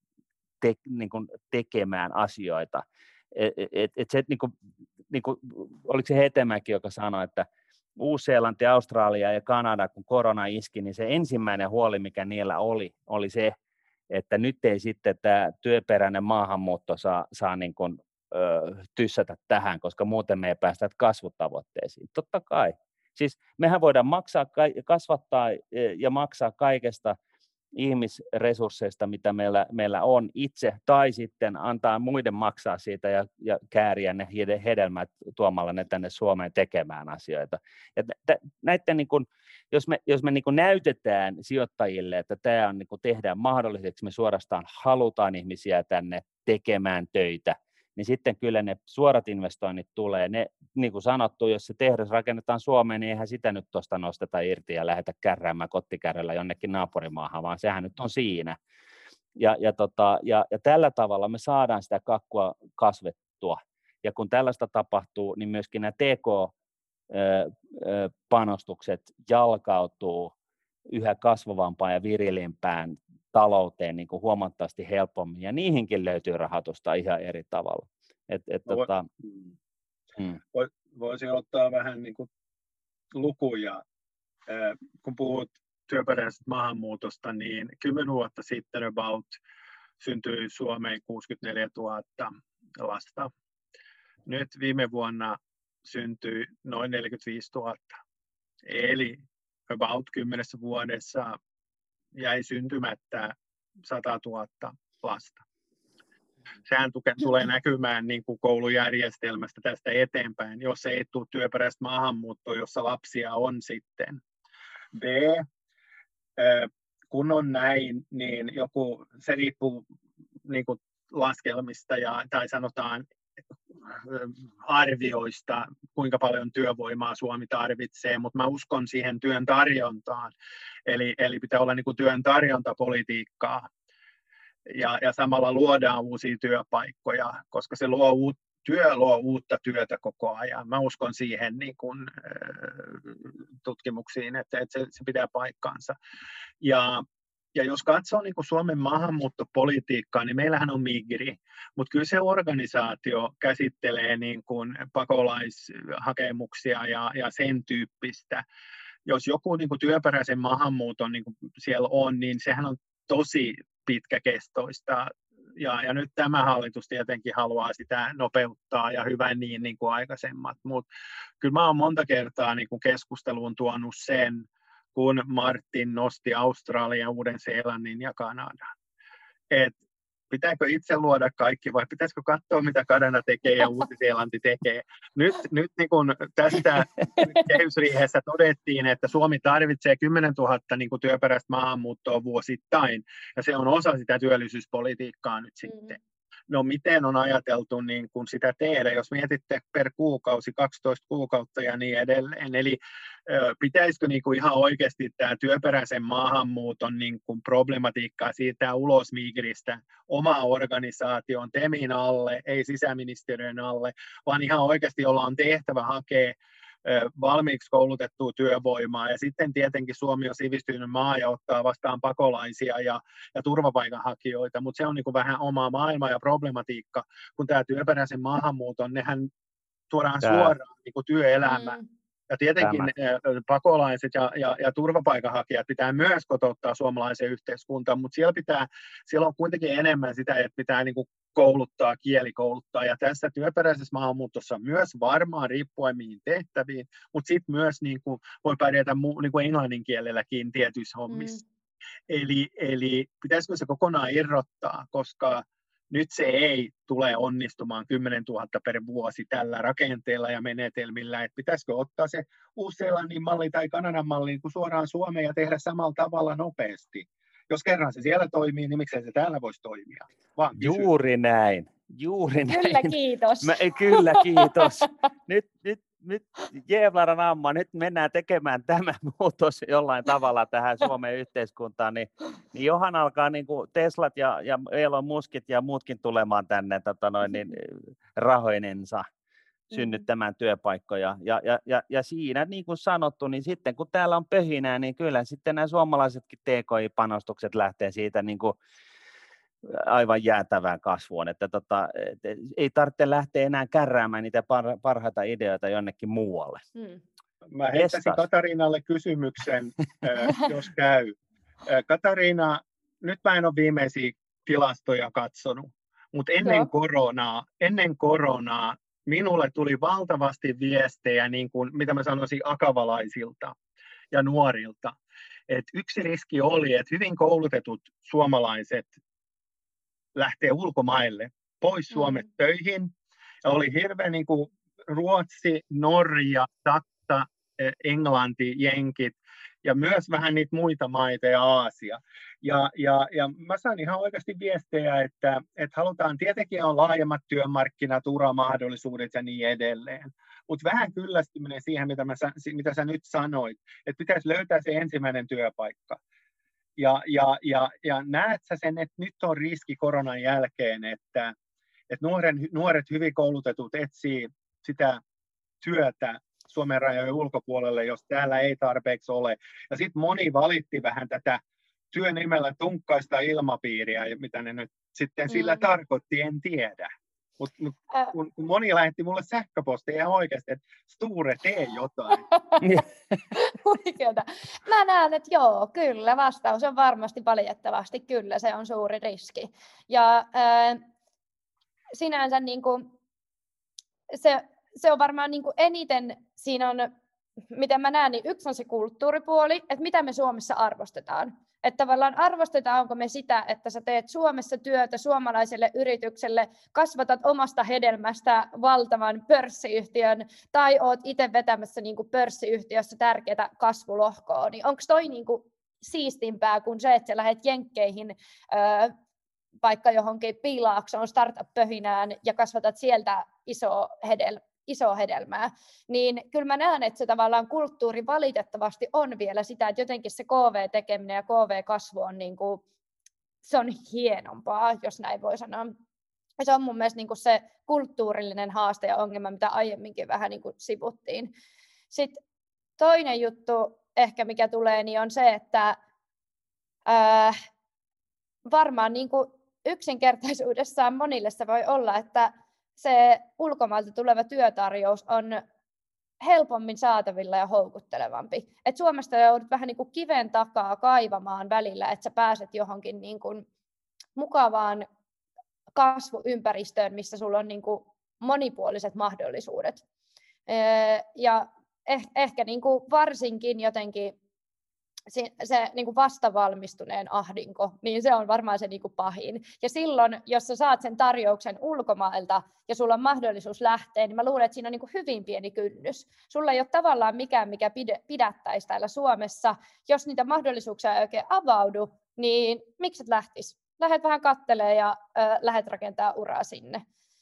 te, niin kuin tekemään asioita. Et, et, et se, niin kuin, niin kuin, oliko se Hetemäki, joka sanoi, että Uusi-Seelanti, Australia ja Kanada, kun korona iski, niin se ensimmäinen huoli, mikä niillä oli, oli se, että nyt ei sitten tämä työperäinen maahanmuutto saa, saa niin kuin, ö, tyssätä tähän, koska muuten me ei päästä kasvutavoitteisiin. Totta kai. Siis mehän voidaan maksaa, kasvattaa ja maksaa kaikesta ihmisresursseista, mitä meillä, meillä on itse, tai sitten antaa muiden maksaa siitä ja, ja kääriä ne hedelmät tuomalla ne tänne Suomeen tekemään asioita. Ja t- näiden, niin kun, jos me, jos me niin kun näytetään sijoittajille, että tämä on, niin kun tehdään mahdolliseksi, me suorastaan halutaan ihmisiä tänne tekemään töitä, niin sitten kyllä ne suorat investoinnit tulee. Ne, niin kuin sanottu, jos se tehdas rakennetaan Suomeen, niin eihän sitä nyt tuosta nosteta irti ja lähdetä kärräämään kottikärryllä jonnekin naapurimaahan, vaan sehän nyt on siinä. Ja, ja, tota, ja, ja tällä tavalla me saadaan sitä kakkua kasvettua. Ja kun tällaista tapahtuu, niin myöskin nämä T K-panostukset jalkautuu yhä kasvavampaan ja virilimpään talouteen niin kuin huomattavasti helpommin, ja niihinkin löytyy rahoitusta ihan eri tavalla. Et, et, no, tota, mm. Voisi ottaa vähän niin kuin lukuja. Kun puhut työperäisestä maahanmuutosta, niin kymmenen vuotta sitten about syntyi Suomeen kuusikymmentäneljätuhatta lasta. Nyt viime vuonna syntyi noin neljäkymmentäviisituhatta. Eli about kymmenessä vuodessa jäi syntymättä satatuhatta lasta. Sehän tulee näkymään niin kuin koulujärjestelmästä tästä eteenpäin, jos ei tule työperäistä maahanmuuttoa, jossa lapsia on sitten. B, kun on näin, niin joku, se riippuu niin kuin laskelmista ja, tai sanotaan arvioista, kuinka paljon työvoimaa Suomi tarvitsee, mutta mä uskon siihen työn tarjontaan. Eli, eli pitää olla niin kuin työn tarjontapolitiikkaa ja, ja samalla luodaan uusia työpaikkoja, koska se luo uut, työ luo uutta työtä koko ajan. Mä uskon siihen niin kuin, tutkimuksiin, että, että se, se pitää paikkaansa. Ja, ja jos katsoo niin kuin Suomen maahanmuuttopolitiikkaa, niin meillähän on Migri, mutta kyllä se organisaatio käsittelee niin kuin pakolaishakemuksia ja, ja sen tyyppistä. Jos joku niin kuin työperäisen maahanmuuton niin kuin siellä on, niin sehän on tosi pitkäkestoista. Ja, ja nyt tämä hallitus tietenkin haluaa sitä nopeuttaa ja hyvä niin, niin kuin aikaisemmat, mutta kyllä mä oon monta kertaa niin kuin keskusteluun tuonut sen, kun Martin nosti Australian, Uuden-Seelannin ja Kanadan. Et pitääkö itse luoda kaikki vai pitäisikö katsoa, mitä Kanada tekee ja Uusi-Seelanti tekee? Nyt, nyt niin kun tästä kehysriihessä todettiin, että Suomi tarvitsee kymmenentuhatta niin kun työperäistä maahanmuuttoa vuosittain, ja se on osa sitä työllisyyspolitiikkaa nyt sitten. No miten on ajateltu niin kun sitä tehdä, jos mietitte per kuukausi, kaksitoista kuukautta ja niin edelleen. Eli ö, pitäisikö niin kun ihan oikeasti tämä työperäisen maahanmuuton niin kun problematiikkaa siirtää ulos Migristä oma organisaation TEMin alle, ei sisäministeriön alle, vaan ihan oikeasti ollaan tehtävä hakea valmiiksi koulutettua työvoimaa, ja sitten tietenkin Suomi on sivistynyt maa ja ottaa vastaan pakolaisia ja, ja turvapaikanhakijoita, mutta se on niin kuin vähän oma maailma ja problematiikka, kun tämä työperäisen maahanmuuton, nehän tuodaan Tää. suoraan niin kuin työelämään. Mm. Ja tietenkin Tämä. pakolaiset ja, ja, ja turvapaikanhakijat pitää myös kotouttaa suomalaiseen yhteiskuntaan, mutta siellä, pitää, siellä on kuitenkin enemmän sitä, että pitää niin kuin kouluttaa, kielikouluttaa. Ja tässä työperäisessä maahanmuutossa myös varmaan riippuen mihin tehtäviin, mutta sitten myös niin kuin voi pärjätä mu, niin kuin englannin kielelläkin tietyissä hommissa. Mm. Eli, eli pitäisikö se kokonaan irrottaa, koska nyt se ei tule onnistumaan kymmenentuhatta per vuosi tällä rakenteella ja menetelmillä, että pitäisikö ottaa se Uusi-Seelannin malli tai Kanadan malli niin kuin suoraan Suomeen ja tehdä samalla tavalla nopeasti. Jos kerran se siellä toimii, niin miksei se täällä voisi toimia? Vaan Juuri näin. Juuri näin. Kyllä kiitos. Mä, kyllä kiitos. Nyt, nyt, nyt Jeevlaran amma, nyt mennään tekemään tämä muutos jollain tavalla tähän Suomen yhteiskuntaan, niin, niin johan alkaa niin kuin Teslat ja, ja Elon Muskit ja muutkin tulemaan tänne tota noin, niin, rahoinensa synnyttämään työpaikkoja. Ja, ja, ja, ja siinä, niin kuin sanottu, niin sitten kun täällä on pöhinää, niin kyllä sitten nämä suomalaisetkin T K I-panostukset lähtee siitä niin kuin aivan jäätävään kasvuun, että tota, et, ei tarvitse lähteä enää kärräämään niitä par, parhaita ideoita jonnekin muualle. Hmm. Mä heittäisin Katariinalle kysymyksen, jos käy. Katariina, nyt mä en ole viimeisiä tilastoja katsonut, mutta ennen no. koronaa, ennen koronaa minulle tuli valtavasti viestejä, niin kuin, mitä mä sanoisin, akavalaisilta ja nuorilta. Et yksi riski oli, että hyvin koulutetut suomalaiset lähtee ulkomaille, pois Suomesta mm. töihin. Ja oli hirveän niin kuin Ruotsi, Norja, Saksa, Englanti, Jenkit ja myös vähän niitä muita maita ja Aasia. Ja, ja, ja mä sain ihan oikeasti viestejä, että, että halutaan, tietenkin on laajemmat työmarkkinat, uramahdollisuudet ja niin edelleen. Mutta vähän kyllästyminen siihen, mitä, mä, mitä sä nyt sanoit, että pitäisi löytää se ensimmäinen työpaikka. Ja, ja, ja, ja näet sä sen, että nyt on riski koronan jälkeen, että, että nuoren, nuoret hyvin koulutetut etsii sitä työtä Suomen rajojen ulkopuolelle, jos täällä ei tarpeeksi ole. Ja sitten moni valitti vähän tätä työnimellä tunkkaista ilmapiiriä, mitä ne nyt sitten sillä Mm. tarkoitti, en tiedä. Mutta mut, Ä- kun, kun moni lähetti mulle sähköpostia ihan oikeasti, että Sture, tee jotain. Huikeeta. Mä näen, että joo, kyllä, vastaus on varmasti valitettavasti kyllä, se on suuri riski. Ja ää, sinänsä niin kuin, se, se on varmaan niin kuin eniten, siinä on, miten mä näen, niin yksi on se kulttuuripuoli, että mitä me Suomessa arvostetaan. Että tavallaan arvostetaanko me sitä, että sä teet Suomessa työtä suomalaiselle yritykselle, kasvatat omasta hedelmästä valtavan pörssiyhtiön, tai oot itse vetämässä niin kuin pörssiyhtiössä tärkeää kasvulohkoa, niin onko toi niin kuin siistimpää kuin se, että sä lähdet jenkkeihin öö, vaikka johonkin Piilaaksoon startup-pöhinään ja kasvatat sieltä isoa hedel, iso hedelmää, niin kyllä mä näen, että se tavallaan kulttuuri valitettavasti on vielä sitä, että jotenkin se K V-tekeminen ja K V-kasvu on, niin kuin, se on hienompaa, jos näin voi sanoa. Ja se on mun mielestä niin kuin se kulttuurillinen haaste ja ongelma, mitä aiemminkin vähän niin kuin sivuttiin. Sitten toinen juttu ehkä, mikä tulee, niin on se, että ää, varmaan niin kuin yksinkertaisuudessaan monille se voi olla, että se ulkomailta tuleva työtarjous on helpommin saatavilla ja houkuttelevampi. Et Suomesta joudut vähän niin kuin kiven takaa kaivamaan välillä, että sä pääset johonkin niin kuin mukavaan kasvuympäristöön, missä sulla on niin kuin monipuoliset mahdollisuudet. Ja eh- ehkä niin kuin varsinkin jotenkin se, se niin kuin vastavalmistuneen ahdinko, niin se on varmaan se niin kuin pahin. Ja silloin, jos sä saat sen tarjouksen ulkomailta ja sulla on mahdollisuus lähteä, niin mä luulen, että siinä on niin kuin hyvin pieni kynnys. Sulla ei ole tavallaan mikään, mikä pidättäisi täällä Suomessa. Jos niitä mahdollisuuksia ei oikein avaudu, niin miksi et lähtisi? Lähdet vähän kattelemaan ja äh, lähdet rakentaa uraa sinne.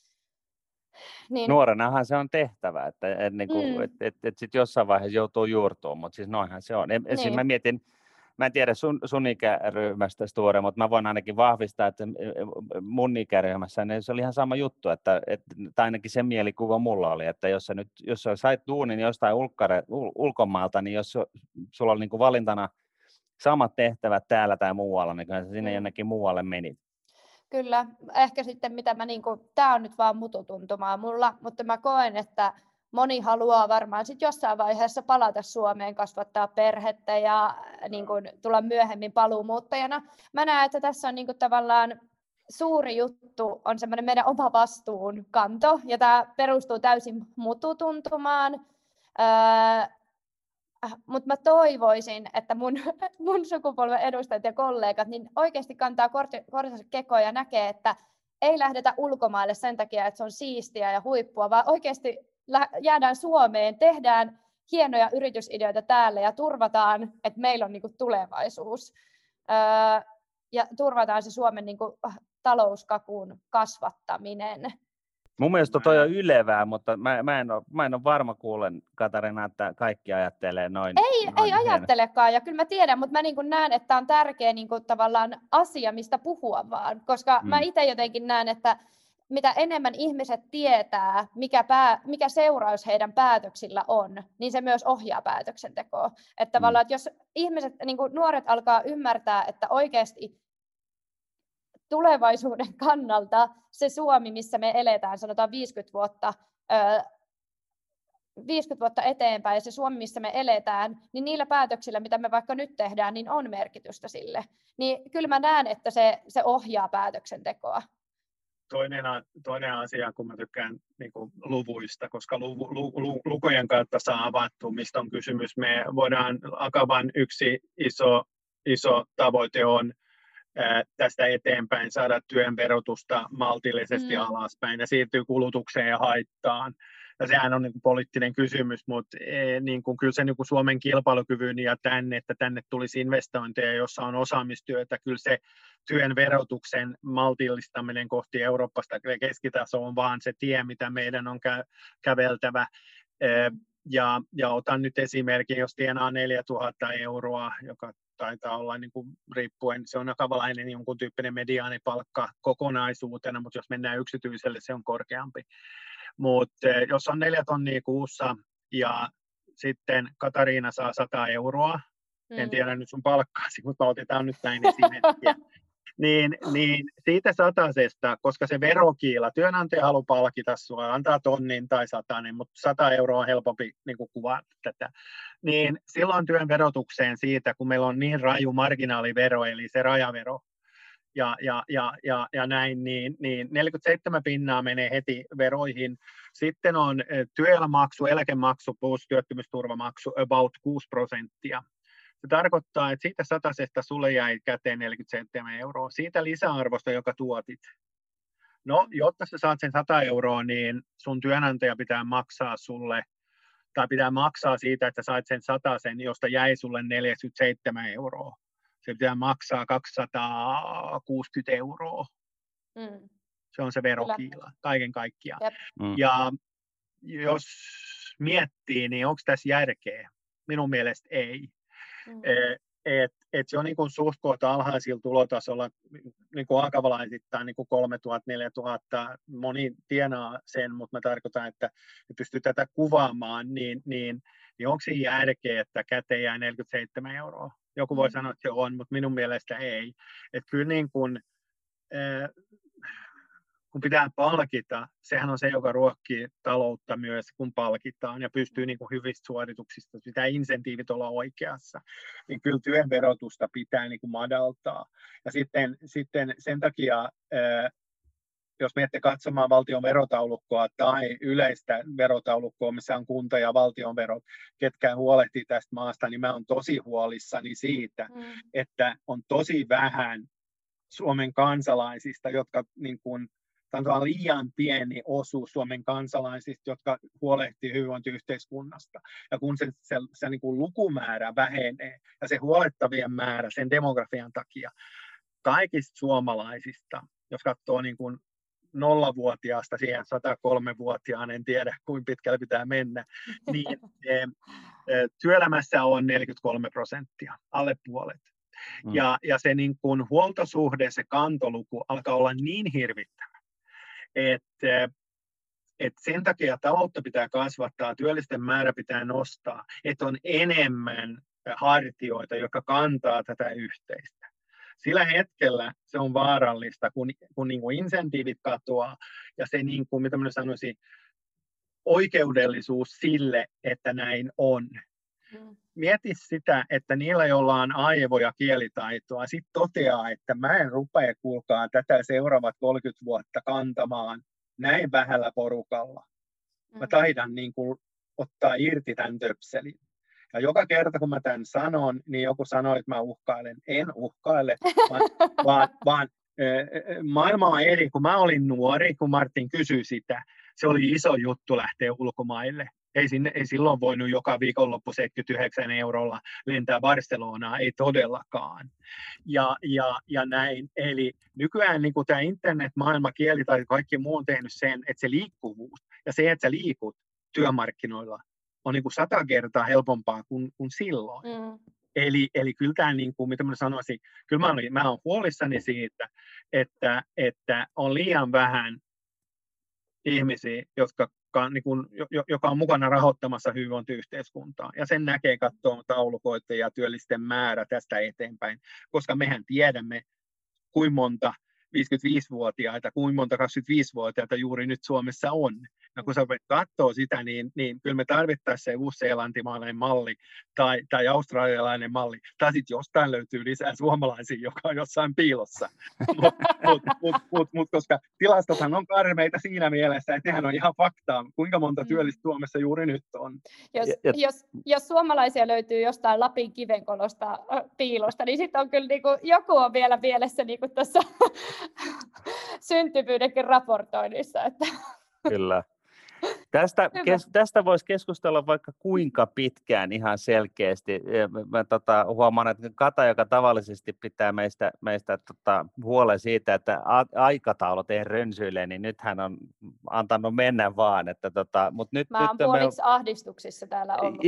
Niin. Nuorenahan se on tehtävä, että et, niin kuin, mm. et, et, et sit jossain vaiheessa joutuu juurtumaan, mutta siis noinhan se on. Niin. Siis mä mietin, mä en tiedä sun, sun ikäryhmästä Sture, mutta mä voin ainakin vahvistaa, että mun ikäryhmässä niin se oli ihan sama juttu, että, että tai ainakin se mielikuva mulla oli, että jos sä nyt jos sä sait duunin jostain ulkkare, ul, ulkomaalta, niin jos sulla oli niin kuin valintana samat tehtävät täällä tai muualla, niin kyllä sä sinne mm. jonnekin muualle menit. Kyllä, ehkä sitten mitä mä niinku, tää on nyt vaan mututuntumaa mulla, mutta mä koen, että moni haluaa varmaan sit jossain vaiheessa palata Suomeen, kasvattaa perhettä ja niin kuin, tulla myöhemmin paluumuuttajana. Mä näen, että tässä on niin kuin, tavallaan suuri juttu, on semmoinen meidän oma vastuunkanto, ja tämä perustuu täysin mututuntumaan. Öö, Mutta mä toivoisin, että mun, mun sukupolven edustajat ja kollegat niin oikeasti kantaa kortensa kekoon ja näkee, että ei lähdetä ulkomaille sen takia, että se on siistiä ja huippua, vaan oikeasti jäädään Suomeen, tehdään hienoja yritysideoita täällä ja turvataan, että meillä on niinku tulevaisuus. Öö, ja turvataan se Suomen niinku talouskakun kasvattaminen. Mun mielestä toi on ylevää, mutta mä, mä, en ole, mä en ole varma kuulen, Katarina, että kaikki ajattelee noin. Ei, noin ei ajattelekaan, ja kyllä mä tiedän, mutta mä niin kuin näen, että tämä on tärkeä niin kuin tavallaan asia, mistä puhua vaan, koska mm. mä itse jotenkin näen, että mitä enemmän ihmiset tietää, mikä, pää, mikä seuraus heidän päätöksillä on, niin se myös ohjaa päätöksentekoa. Että tavallaan, että jos ihmiset, niin kuin nuoret alkaa ymmärtää, että oikeasti tulevaisuuden kannalta se Suomi, missä me eletään, sanotaan viisikymmentä vuotta, viisikymmentä vuotta eteenpäin, ja se Suomi, missä me eletään, niin niillä päätöksillä, mitä me vaikka nyt tehdään, niin on merkitystä sille. Niin kyllä mä näen, että se, se ohjaa päätöksentekoa. Toinen, toinen asia, kun mä tykkään niin kuin luvuista, koska luvu, lu, lu, lukujen kautta saa avattua, mistä on kysymys. Me voidaan, Akavan yksi iso, iso tavoite on tästä eteenpäin saada työn verotusta maltillisesti mm. alaspäin ja siirtyy kulutukseen ja haittaan. Ja sehän on niin kuin poliittinen kysymys, mutta niin kuin kyllä se niin kuin Suomen kilpailukyvyn ja tänne, että tänne tulisi investointeja, jossa on osaamistyötä, kyllä se työn verotuksen maltillistaminen kohti Euroopasta keskitaso on vaan se tie, mitä meidän on kä- käveltävä. Ja, ja otan nyt esimerkin, jos tienaa neljätuhatta euroa, joka taitaa olla niin kuin, riippuen, se on akavalainen jonkun tyyppinen mediaanipalkka kokonaisuutena, mutta jos mennään yksityiselle, se on korkeampi. Mutta jos on neljä tonnia kuussa ja sitten Katariina saa sata euroa, mm. en tiedä nyt sun palkkaasi, mutta otetaan nyt näin esimerkkiä. Niin, niin siitä satasesta, koska se verokiila, työnantaja haluaa palkita sinua, antaa tonnin tai satanen, mutta sata euroa on helpompi niin kuin kuvata tätä, niin silloin työn verotukseen siitä, kun meillä on niin raju marginaalivero, eli se rajavero, ja, ja, ja, ja, ja näin, niin, niin neljäkymmentäseitsemän pinnaa menee heti veroihin. Sitten on työelämaksu, eläkemaksu plus työttömyysturvamaksu about kuusi prosenttia. Se tarkoittaa, että siitä satasesta sulle jäi käteen neljäkymmentäseitsemän euroa, siitä lisäarvosta, joka tuotit. No, jotta sä saat sen sata euroa, niin sun työnantaja pitää maksaa sulle, tai pitää maksaa siitä, että sä sait sen satasen, josta jäi sulle neljäkymmentäseitsemän euroa. Se pitää maksaa kaksisataakuusikymmentä euroa. Mm. Se on se verokiila kaiken kaikkiaan. Mm. Ja jos miettii, niin onko tässä järkeä? Minun mielestä ei. Mm. Et, et se on niin kuin suht koota alhaisilla tulotasolla, niin kuin akavalaisittain niin kuin kolmetuhatta neljä tuhatta, moni tienaa sen, mutta mä tarkoitan, että pystyy tätä kuvaamaan, niin, niin, niin onko se järkeä, että käteen jää neljäkymmentäseitsemän euroa? Joku voi mm. sanoa, että se on, mutta minun mielestä ei. Että kyllä niin kuin, äh, kun pitää palkita, sehän on se, joka ruokkii taloutta myös, kun palkitaan ja pystyy niin kuin hyvistä suorituksista, pitää insentiivit olla oikeassa, niin kyllä työn verotusta pitää niin kuin madaltaa. Ja sitten, sitten sen takia, äh, jos menette katsomaan valtion verotaulukkoa tai yleistä verotaulukkoa, missä on kunta- ja valtion verot, ketkä huolehtii tästä maasta, niin mä oon tosi huolissani siitä, mm. että on tosi vähän Suomen kansalaisista, jotka niin kuin, on liian pieni osuus Suomen kansalaisista, jotka huolehtii hyvinvointiyhteiskunnasta. Ja kun se, se, se niin kuin lukumäärä vähenee ja se huolettavien määrä sen demografian takia, kaikista suomalaisista, jos katsoo niin kuin nollavuotiaasta siihen sata kolme vuotiaan, en tiedä kuinka pitkälle pitää mennä, niin e, e, työelämässä on neljäkymmentäkolme prosenttia, alle puolet. Mm. Ja, ja se niin kuin huoltosuhde, se kantoluku alkaa olla niin hirvittävä, että et sen takia taloutta pitää kasvattaa, työllisten määrä pitää nostaa, että on enemmän hartioita, jotka kantaa tätä yhteistä. Sillä hetkellä se on vaarallista, kun, kun niin kuin insentiivit katoaa ja se, niin kuin, mitä minä sanoisin, oikeudellisuus sille, että näin on. Mm. Mieti sitä, että niillä, joilla on aivoja kielitaitoa, sitten toteaa, että mä en rupea, kuulkaa, tätä seuraavat kolmekymmentä vuotta kantamaan näin vähällä porukalla. Mä taidan niin kuin, ottaa irti tämän töpselin. Ja joka kerta, kun mä tämän sanon, niin joku sanoo, että mä uhkailen. En uhkaile, vaan, vaan, vaan maailma on eri. Kun mä olin nuori, kun Martin kysyi sitä, se oli iso juttu lähteä ulkomaille. Ei, sinne, ei silloin voinut joka viikonloppu seitsemänkymmentäyhdeksän eurolla lentää Barcelonaa, ei todellakaan. Ja, ja, ja näin. Eli nykyään niin tämä internet-maailma, kieli tai kaikki muu on tehnyt sen, että se liikkuvuus ja se, että sä liikut työmarkkinoilla, on niin kuin sata kertaa helpompaa kuin, kuin silloin. Mm. Eli, eli kyllä tämä, niin kuin, mitä mä sanoisin, kyllä mä olen, mä olen huolissani siitä, että, että on liian vähän ihmisiä, jotka, niin kuin, joka on mukana rahoittamassa hyvinvointiyhteiskuntaa. Ja sen näkee katsoa taulukoita ja työllisten määrä tästä eteenpäin, koska mehän tiedämme, kuinka monta viisikymmentäviisivuotiaita, kuinka monta kaksikymmentäviisivuotiaita juuri nyt Suomessa on. Ja kun sä voit katsoa sitä, niin, niin kyllä me tarvittaisiin se uusi-seelantimaalainen malli tai, tai australialainen malli. Tai sitten jostain löytyy lisää suomalaisia, joka on jossain piilossa. Mutta mut, mut, mut, mut, koska tilastothan on karmeita siinä mielessä, että nehän on ihan faktaa, kuinka monta työllistä Suomessa juuri nyt on. Jos, jos, jos suomalaisia löytyy jostain Lapin kivenkolosta piilosta, niin sitten on kyllä niinku, joku on vielä mielessä niinku tässä syntyvyydenkin raportoinnissa. Että. Kyllä. Tästä, kes, tästä voisi keskustella vaikka kuinka pitkään ihan selkeästi. Mä tota, huomaan, että Kata, joka tavallisesti pitää meistä, meistä tota, huolen siitä, että a, aikataulut ei rönsyile, niin nyt hän on antanut mennä vaan. Että, tota, mut nyt, Mä nyt oon puoliksi me... ahdistuksissa täällä ollut.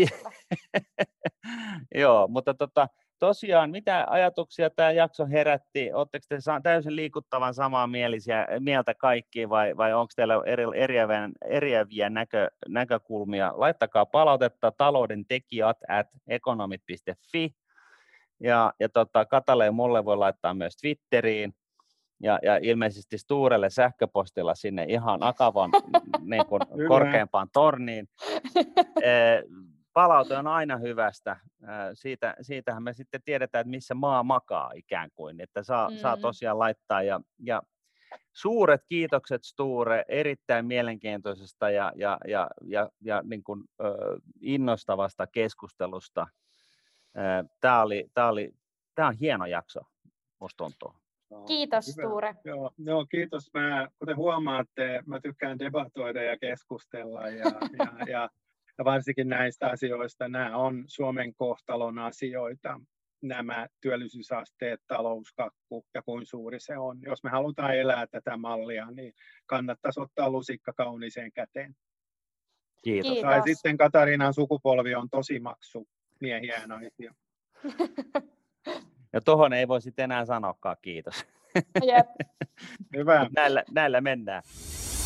Joo, mutta tota, tosiaan, mitä ajatuksia tämä jakso herätti? Oletteko te täysin liikuttavan samaa mielisiä, mieltä kaikki vai, vai onko teillä eri, eriäviä, eriäviä näkö, näkökulmia? Laittakaa palautetta taloudentekijät at economit piste fi Ja, ja tota, Katalle ja mulle voi laittaa myös Twitteriin. Ja, ja ilmeisesti Sturelle sähköpostilla sinne ihan Akavan niin kuin korkeampaan torniin. Palaute on aina hyvästä. Siitä, siitähän me sitten tiedetään, että missä maa makaa ikään kuin, että saa, mm. saa tosiaan laittaa. Ja, ja suuret kiitokset Sture erittäin mielenkiintoisesta ja, ja, ja, ja, ja niin kuin, ö, innostavasta keskustelusta. Tämä oli, tämä oli, tämä on hieno jakso, musta tuntuu. Kiitos Sture. Joo, joo, kiitos. Mä, kuten huomaatte, mä tykkään debatoida ja keskustella ja, ja, ja, ja varsinkin näistä asioista. Nämä on Suomen kohtalon asioita, nämä työllisyysasteet, talouskakku ja kuin suuri se on. Jos me halutaan elää tätä mallia, niin kannattaisi ottaa lusikka kauniiseen käteen. Kiitos. Kiitos. Tai sitten Katariinan sukupolvi on tosi maksu miehiä ja naisia. Ja tohon ei voi sitten enää sanoakaan kiitos. Jep. Hyvä. näillä, näillä mennään.